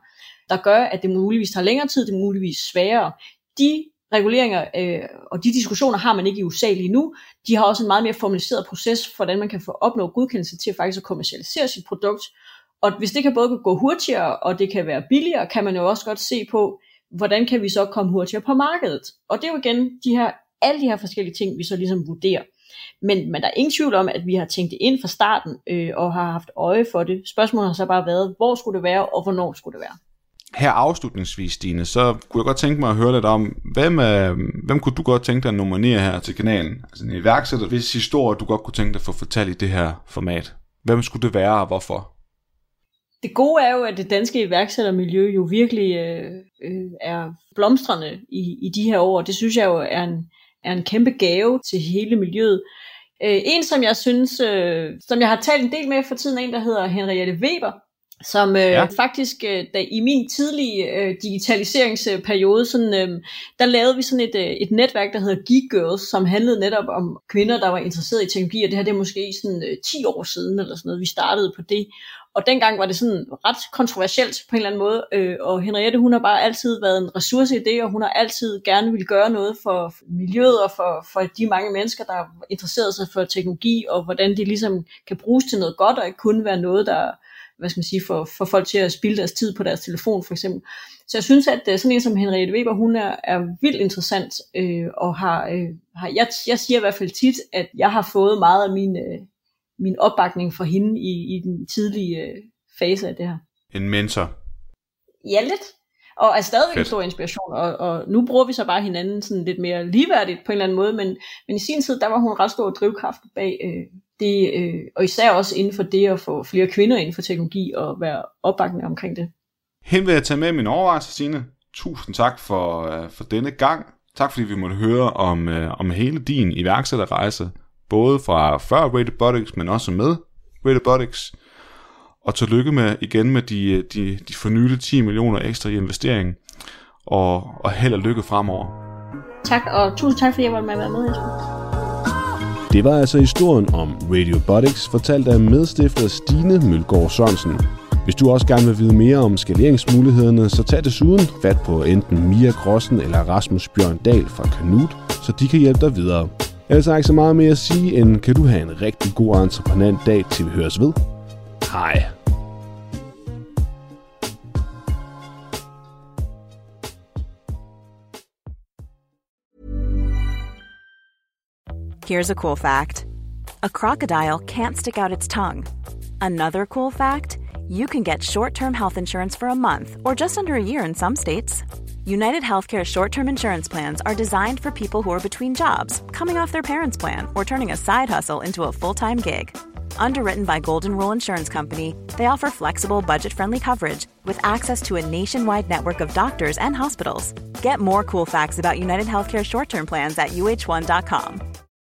C: der gør, at det muligvis tager længere tid, det er muligvis sværere. De reguleringer øh, og de diskussioner har man ikke i U S A lige nu. De har også en meget mere formaliseret proces for, hvordan man kan få opnå godkendelse til at faktisk at kommercialisere sit produkt. Og hvis det kan både gå hurtigere, og det kan være billigere, kan man jo også godt se på, hvordan kan vi så komme hurtigere på markedet. Og det er jo igen de her, alle de her forskellige ting, vi så ligesom vurderer. Men, men der er ingen tvivl om, at vi har tænkt det ind fra starten, øh, og har haft øje for det. Spørgsmålet har så bare været, hvor skulle det være, og hvornår skulle det være.
D: Her afslutningsvis, Stine, så kunne jeg godt tænke mig at høre lidt om, hvem, øh, hvem kunne du godt tænke dig at nominere her til kanalen? Altså en iværksætter, hvis historie du godt kunne tænke dig at få fortalt i det her format. Hvem skulle det være, og hvorfor?
C: Det gode er jo, at det danske iværksættermiljø jo virkelig øh, øh, er blomstrende i, i de her år. Det synes jeg jo er en, er en kæmpe gave til hele miljøet. Øh, en, som jeg synes, øh, som jeg har talt en del med for tiden, en, der hedder Henriette Weber, som øh, ja. faktisk, øh, da i min tidlige øh, digitaliseringsperiode, sådan, øh, der lavede vi sådan et, øh, et netværk, der hedder Geek Girls, som handlede netop om kvinder, der var interesseret i teknologi, og det her det er måske sådan øh, ti år siden, eller sådan noget, vi startede på det. Og dengang var det sådan ret kontroversielt på en eller anden måde, øh, og Henriette, hun har bare altid været en ressource i det, og hun har altid gerne ville gøre noget for miljøet og for, for de mange mennesker, der er interesseret sig for teknologi, og hvordan det ligesom kan bruges til noget godt, og ikke kun være noget, der hvad skal man sige, for, for folk til at spilde deres tid på deres telefon for eksempel. Så jeg synes, at sådan en som Henriette Weber, hun er, er vildt interessant, øh, og har, øh, har jeg, jeg siger i hvert fald tit, at jeg har fået meget af min, øh, min opbakning fra hende i, i den tidlige øh, fase af det her.
D: En mentor?
C: Ja, lidt. Og er stadigvæk
D: Fedt.
C: En stor inspiration, og, og nu bruger vi så bare hinanden sådan lidt mere ligeværdigt på en eller anden måde, men, men i sin tid, der var hun ret stor drivkraft bag øh, det, øh, og især også inden for det at få flere kvinder inden for teknologi og være opbakning omkring det.
D: Hen vil jeg tage med min overvejelse, Stine. Tusind tak for, uh, for denne gang. Tak fordi vi måtte høre om, uh, om hele din iværksætterrejse, både fra før Radibotics, men også med Radibotics. Og tillykke med, igen med de, de, de fornyede ti millioner ekstra i investering, og, og held og lykke fremover.
C: Tak, og tusind tak fordi jeg var med at være med, Jesper.
B: Det var altså historien om Radibotics, fortalt af medstifter Stine Mølgaard Sørensen. Hvis du også gerne vil vide mere om skaleringsmulighederne, så tag desuden fat på enten Mia Grossen eller Rasmus Bjørn Dahl fra Canute, så de kan hjælpe dig videre. Ellers er ikke så meget mere at sige, end kan du have en rigtig god entreprenant dag, til vi høres ved. Hej.
E: Here's a cool fact. A crocodile can't stick out its tongue. Another cool fact, you can get short-term health insurance for a month or just under a year in some states. United Healthcare short-term insurance plans are designed for people who are between jobs, coming off their parents' plan, or turning a side hustle into a full-time gig. Underwritten by Golden Rule Insurance Company, they offer flexible, budget-friendly coverage with access to a nationwide network of doctors and hospitals. Get more cool facts about United Healthcare short-term plans at U H one dot com.